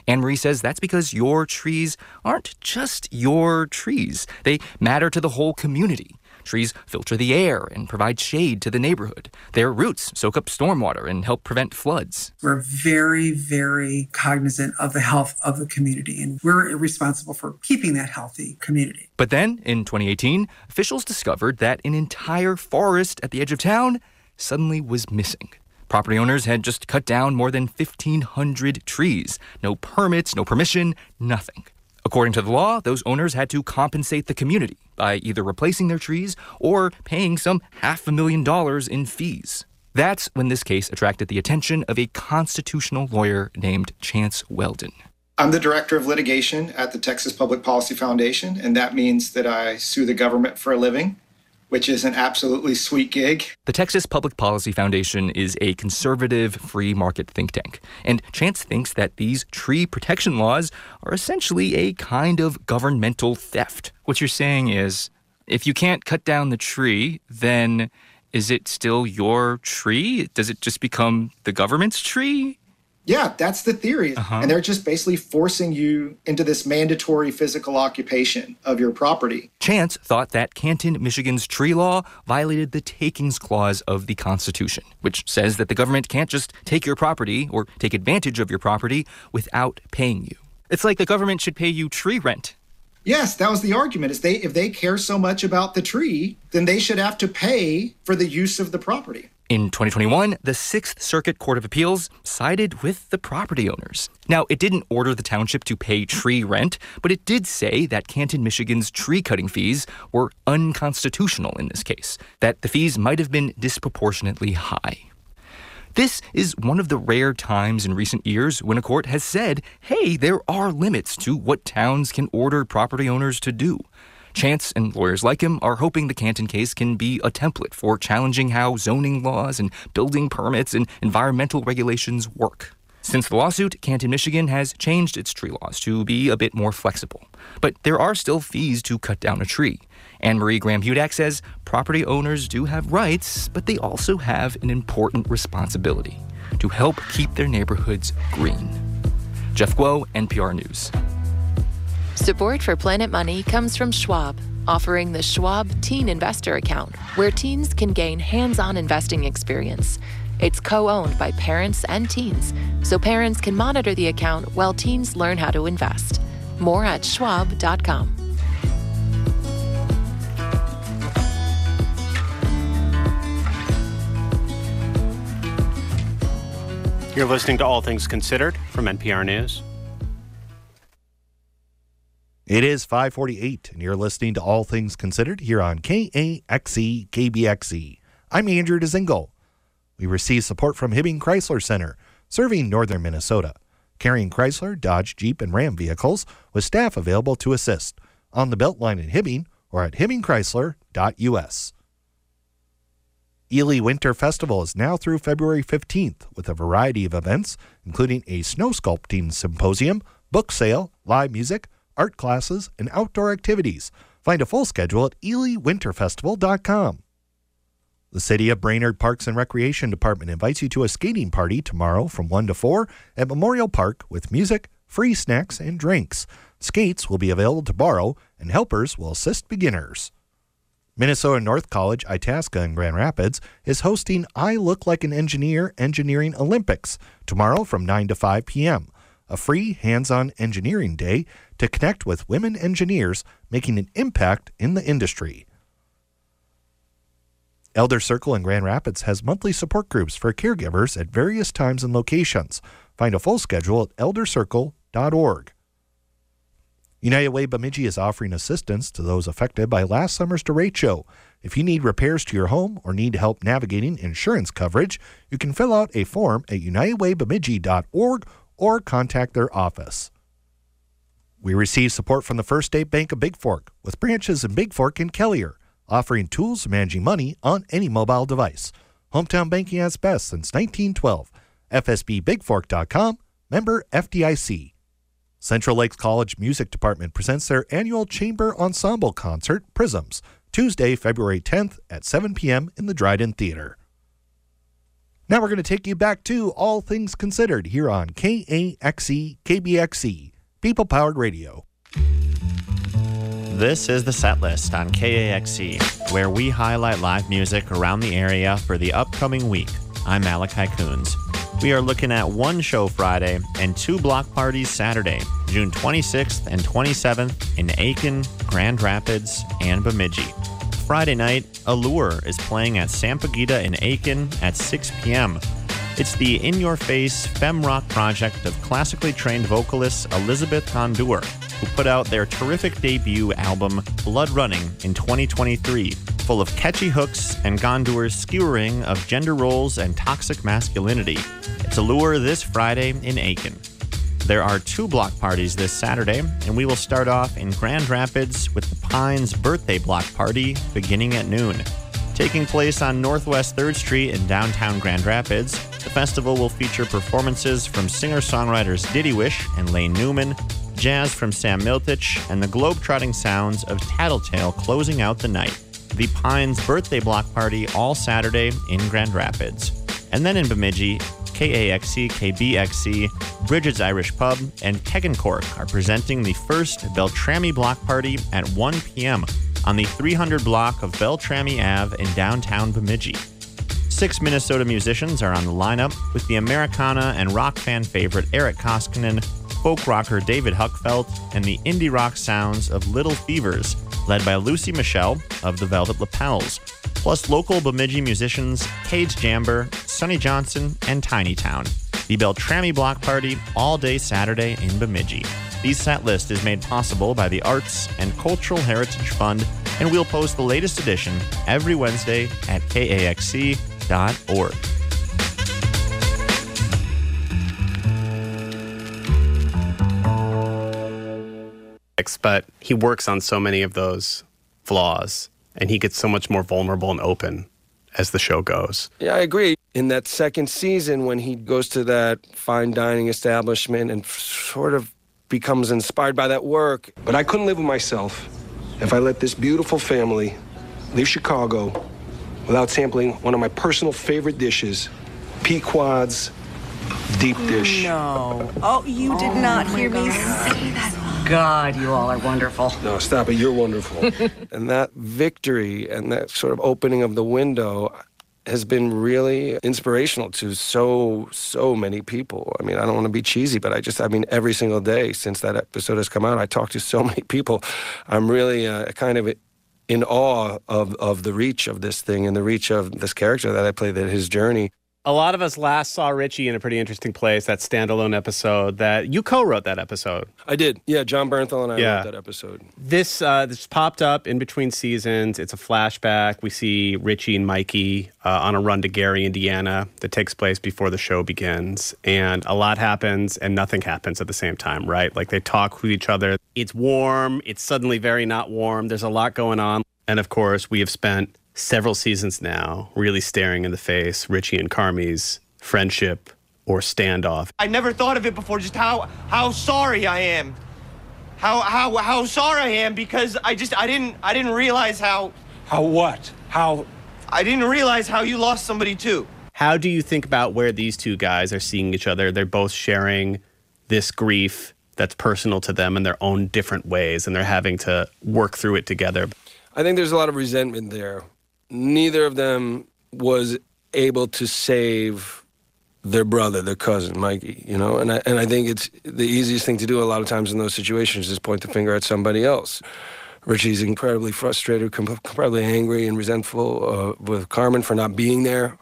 Anne Marie says that's because your trees aren't just your trees. They matter to the whole community. Trees filter the air and provide shade to the neighborhood. Their roots soak up stormwater and help prevent floods. We're very, very cognizant of the health of the community, and we're responsible for keeping that healthy community. But then, in twenty eighteen, officials discovered that an entire forest at the edge of town suddenly was missing. Property owners had just cut down more than fifteen hundred trees. No permits, no permission, nothing. According to the law, those owners had to compensate the community by either replacing their trees or paying some half a million dollars in fees. That's when this case attracted the attention of a constitutional lawyer named Chance Weldon. I'm the director of litigation at the Texas Public Policy Foundation, and that means that I sue the government for a living, which is an absolutely sweet gig. The Texas Public Policy Foundation is a conservative free market think tank, and Chance thinks that these tree protection laws are essentially a kind of governmental theft. What you're saying is, if you can't cut down the tree, then is it still your tree? Does it just become the government's tree? Yeah, that's the theory. Uh-huh. And they're just basically forcing you into this mandatory physical occupation of your property. Chance thought that Canton, Michigan's tree law violated the takings clause of the Constitution, which says that the government can't just take your property or take advantage of your property without paying you. It's like the government should pay you tree rent. Yes, that was the argument. Is they if they care so much about the tree, then they should have to pay for the use of the property. In twenty twenty-one, the Sixth Circuit Court of Appeals sided with the property owners. Now, it didn't order the township to pay tree rent, but it did say that Canton, Michigan's tree cutting fees were unconstitutional in this case, that the fees might have been disproportionately high. This is one of the rare times in recent years when a court has said, hey, there are limits to what towns can order property owners to do. Chance and lawyers like him are hoping the Canton case can be a template for challenging how zoning laws and building permits and environmental regulations work. Since the lawsuit, Canton, Michigan has changed its tree laws to be a bit more flexible. But there are still fees to cut down a tree. Anne Marie Graham-Hudak says property owners do have rights, but they also have an important responsibility to help keep their neighborhoods green. Jeff Guo, N P R News. Support for Planet Money comes from Schwab, offering the Schwab Teen Investor Account, where teens can gain hands-on investing experience. It's co-owned by parents and teens, so parents can monitor the account while teens learn how to invest. More at schwab dot com. You're listening to All Things Considered from N P R News. It is five forty-eight, and you're listening to All Things Considered here on K A X E K B X E. I'm Andrew Dzingel. We receive support from Hibbing Chrysler Center, serving northern Minnesota, carrying Chrysler, Dodge, Jeep, and Ram vehicles with staff available to assist on the Beltline in Hibbing or at hibbing chrysler dot U S. Ely Winter Festival is now through February fifteenth with a variety of events, including a snow sculpting symposium, book sale, live music, art classes, and outdoor activities. Find a full schedule at ely winter festival dot com. The City of Brainerd Parks and Recreation Department invites you to a skating party tomorrow from one to four at Memorial Park with music, free snacks, and drinks. Skates will be available to borrow, and helpers will assist beginners. Minnesota North College, Itasca in Grand Rapids is hosting I Look Like an Engineer Engineering Olympics tomorrow from nine to five p.m., a free hands-on engineering day to connect with women engineers making an impact in the industry. Elder Circle in Grand Rapids has monthly support groups for caregivers at various times and locations. Find a full schedule at elder circle dot org. United Way Bemidji is offering assistance to those affected by last summer's derecho. If you need repairs to your home or need help navigating insurance coverage, you can fill out a form at united way bemidji dot org or contact their office. We receive support from the First State Bank of Big Fork, with branches in Big Fork and Kelliher, offering tools for managing money on any mobile device. Hometown banking at its best since nineteen twelve. F S B big fork dot com, member F D I C. Central Lakes College Music Department presents their annual Chamber Ensemble concert, Prisms, Tuesday, February tenth at seven p.m. in the Dryden Theater. Now we're going to take you back to All Things Considered here on K A X E K B X E, People-Powered Radio. This is the set list on K A X E, where we highlight live music around the area for the upcoming week. I'm Malachi Coons. We are looking at one show Friday and two block parties Saturday, June twenty-sixth and twenty-seventh in Aiken, Grand Rapids, and Bemidji. Friday night, Allure is playing at Sampaguita in Aiken at six p.m. It's the in-your-face femme rock project of classically trained vocalist Elizabeth Gondour, who put out their terrific debut album, Blood Running, in twenty twenty-three, full of catchy hooks and Gondour's skewering of gender roles and toxic masculinity. It's Allure this Friday in Aiken. There are two block parties this Saturday, and we will start off in Grand Rapids with the Pines Birthday Block Party beginning at noon. Taking place on Northwest third Street in downtown Grand Rapids, the festival will feature performances from singer-songwriters Diddy Wish and Lane Newman, jazz from Sam Miltich, and the globe-trotting sounds of Tattletale closing out the night. The Pines Birthday Block Party all Saturday in Grand Rapids. And then in Bemidji, K A X E K B X E, Bridget's Irish Pub, and Keg and Cork are presenting the first Beltrami Block Party at one p.m. on the three hundred block of Beltrami Avenue in downtown Bemidji. Six Minnesota musicians are on the lineup, with the Americana and rock fan favorite Eric Koskinen, folk rocker David Huckfeld, and the indie rock sounds of Little Fevers, led by Lucy Michelle of the Velvet Lapels, plus local Bemidji musicians Cage Jamber, Sonny Johnson, and Tiny Town. The Beltrami Block Party all day Saturday in Bemidji. The set list is made possible by the Arts and Cultural Heritage Fund, and we'll post the latest edition every Wednesday at K A X E dot org. But he works on so many of those flaws, and he gets so much more vulnerable and open as the show goes. Yeah, I agree. In that second season, when he goes to that fine dining establishment and sort of becomes inspired by that work. But I couldn't live with myself if I let this beautiful family leave Chicago without sampling one of my personal favorite dishes, Pequod's deep dish. No. Oh, you did oh not hear God. me say that. God, you all are wonderful. No, stop it. You're wonderful. And that victory and that sort of opening of the window has been really inspirational to so, so many people. I mean, I don't want to be cheesy, but I just, I mean, every single day since that episode has come out, I talk to so many people. I'm really uh, kind of in awe of, of the reach of this thing and the reach of this character that I play, that his journey. A lot of us last saw Richie in a pretty interesting place, that standalone episode that you co-wrote that episode. I did. Yeah, John Bernthal and I yeah. wrote that episode. This uh, this popped up in between seasons. It's a flashback. We see Richie and Mikey uh, on a run to Gary, Indiana that takes place before the show begins. And a lot happens and nothing happens at the same time, right? Like they talk with each other. It's warm. It's suddenly very not warm. There's a lot going on. And of course, we have spent several seasons now really staring in the face Richie and Carmi's friendship or standoff. I never thought of it before, just how how sorry I am. How how how sorry I am because I just I didn't I didn't realize how How what? How I didn't realize how you lost somebody too. How do you think about where these two guys are seeing each other? They're both sharing this grief that's personal to them in their own different ways, and they're having to work through it together. I think there's a lot of resentment there. Neither of them was able to save their brother, their cousin, Mikey, you know? And I, and I think it's the easiest thing to do a lot of times in those situations is point the finger at somebody else. Richie's incredibly frustrated, incredibly angry and resentful uh, with Carmen for not being there,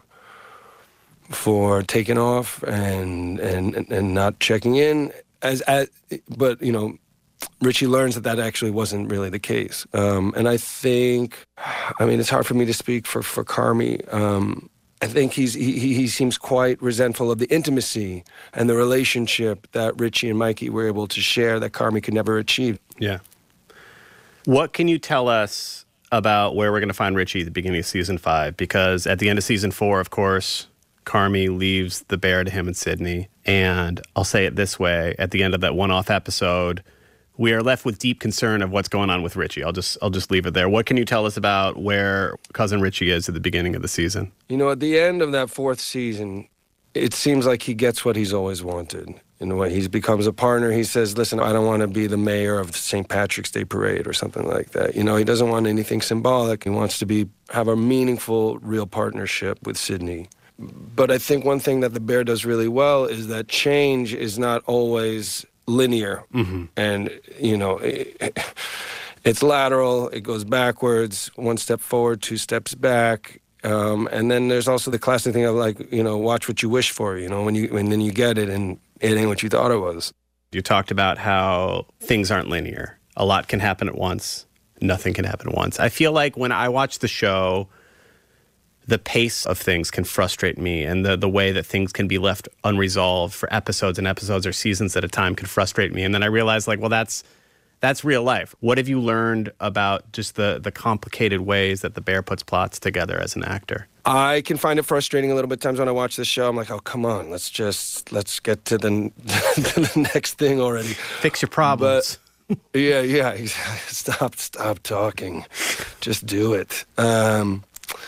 for taking off and and, and not checking in. As, as But, you know, Richie learns that that actually wasn't really the case. Um, and I think, I mean, it's hard for me to speak for, for Carmi. Um, I think he's he, he seems quite resentful of the intimacy and the relationship that Richie and Mikey were able to share that Carmi could never achieve. Yeah. What can you tell us about where we're going to find Richie at the beginning of season five? Because at the end of season four, of course, Carmi leaves the bear to him and Sydney. And I'll say it this way, at the end of that one-off episode, We are left with deep concern of what's going on with Richie. I'll just I'll just leave it there. What can you tell us about where cousin Richie is at the beginning of the season? You know, at the end of that fourth season, it seems like he gets what he's always wanted. You know, when he becomes a partner, he says, listen, I don't want to be the mayor of the Saint Patrick's Day Parade or something like that. You know, he doesn't want anything symbolic. He wants to be have a meaningful, real partnership with Sydney. But I think one thing that the Bear does really well is that change is not always linear. Mm-hmm. And, you know, it, it's lateral, it goes backwards, one step forward, two steps back. Um, and then there's also the classic thing of like, you know, watch what you wish for, you know, when you, and then you get it and it ain't what you thought it was. You talked about how things aren't linear. A lot can happen at once. Nothing can happen at once. I feel like when I watch the show, the pace of things can frustrate me, and the, the way that things can be left unresolved for episodes and episodes or seasons at a time can frustrate me. And then I realized, like, well, that's that's real life. What have you learned about just the, the complicated ways that the Bear puts plots together as an actor? I can find it frustrating a little bit times when I watch this show. I'm like, oh, come on, let's just, let's get to the, to the next thing already. Fix your problems. But, yeah, yeah, stop, stop talking. Just do it. Um,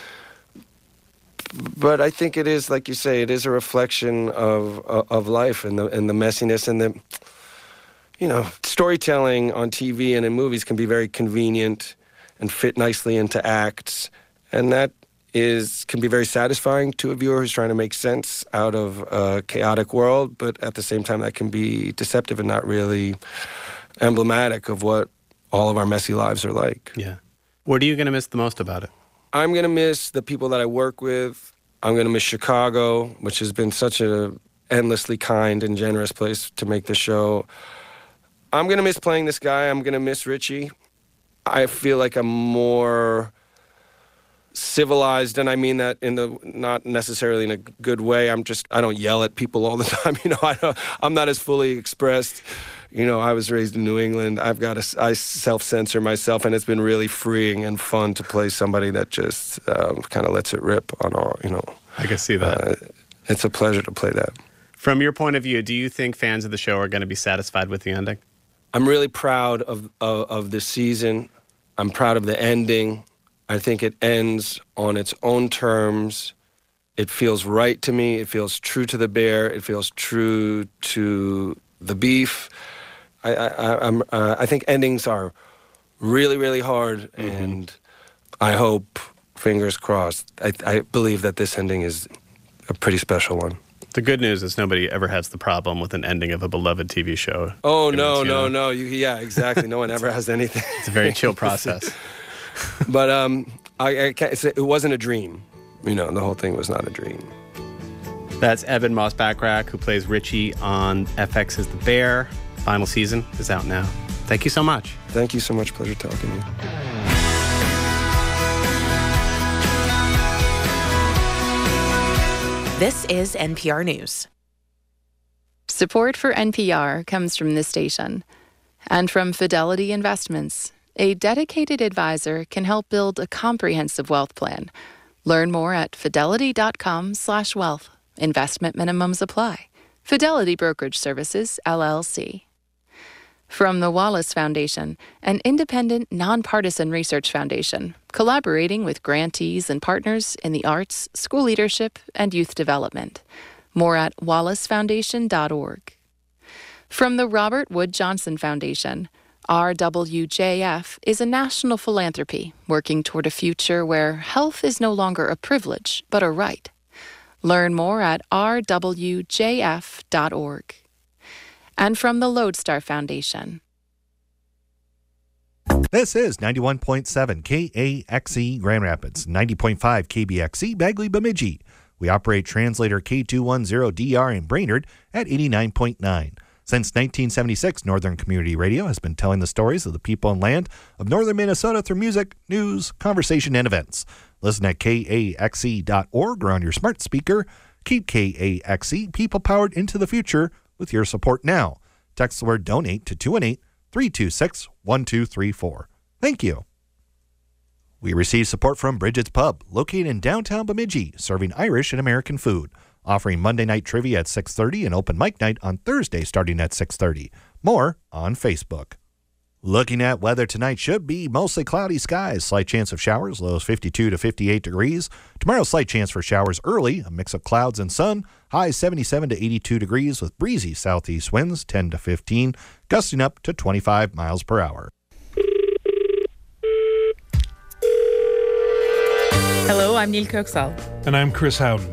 but I think it is, like you say, it is a reflection of of life and the and the messiness and the, you know, storytelling on T V and in movies can be very convenient and fit nicely into acts, and that is can be very satisfying to a viewer who's trying to make sense out of a chaotic world, but at the same time that can be deceptive and not really emblematic of what all of our messy lives are like. Yeah. What are you going to miss the most about it? I'm going to miss the people that I work with. I'm going to miss Chicago, which has been such an endlessly kind and generous place to make the show. I'm going to miss playing this guy. I'm going to miss Richie. I feel like I'm more civilized, and I mean that in the not necessarily in a good way. I'm just, I don't yell at people all the time. You know, I don't, I'm not as fully expressed. You know, I was raised in New England. I've got to, I self-censor myself, and it's been really freeing and fun to play somebody that just um, kind of lets it rip on all, you know. I can see that. Uh, it's a pleasure to play that. From your point of view, do you think fans of the show are going to be satisfied with the ending? I'm really proud of, of, of this season. I'm proud of the ending. I think it ends on its own terms. It feels right to me. It feels true to the Bear. It feels true to the beef. I, I, I'm, uh, I think endings are really, really hard, mm-hmm. and I hope, fingers crossed, I, I believe that this ending is a pretty special one. The good news is nobody ever has the problem with an ending of a beloved T V show. Oh, no, no, no. You, yeah, exactly. No one ever has anything. It's a very chill process. But um, I, I can't, it wasn't a dream. You know, the whole thing was not a dream. That's Eben Moss-Bachrach, who plays Richie on F X's The Bear. Final season is out now. Thank you so much. Thank you so much. Pleasure talking to you. This is N P R News. Support for N P R comes from this station and from Fidelity Investments. A dedicated advisor can help build a comprehensive wealth plan. Learn more at fidelity.com slash wealth. Investment minimums apply. Fidelity Brokerage Services, L L C. From the Wallace Foundation, an independent, nonpartisan research foundation, collaborating with grantees and partners in the arts, school leadership, and youth development. More at wallace foundation dot org. From the Robert Wood Johnson Foundation, R W J F is a national philanthropy working toward a future where health is no longer a privilege, but a right. Learn more at r w j f dot org. And from the Lodestar Foundation. This is ninety-one point seven K A X E Grand Rapids, ninety point five K B X E Bagley Bemidji. We operate translator K two ten D R in Brainerd at eighty-nine point nine. Since nineteen seventy-six, Northern Community Radio has been telling the stories of the people and land of northern Minnesota through music, news, conversation, and events. Listen at K A X E dot org or on your smart speaker. Keep K A X E people-powered into the future with your support now. Text the word DONATE to two one eight, three two six, one two three four. Thank you. We receive support from Bridget's Pub, located in downtown Bemidji, serving Irish and American food. Offering Monday night trivia at six thirty and open mic night on Thursday starting at six thirty. More on Facebook. Looking at weather tonight, should be mostly cloudy skies, slight chance of showers, lows fifty-two to fifty-eight degrees. Tomorrow, slight chance for showers early, a mix of clouds and sun, high seventy-seven to eighty-two degrees with breezy southeast winds ten to fifteen, gusting up to twenty-five miles per hour. Hello, I'm Neil Coxall. And I'm Chris Howden.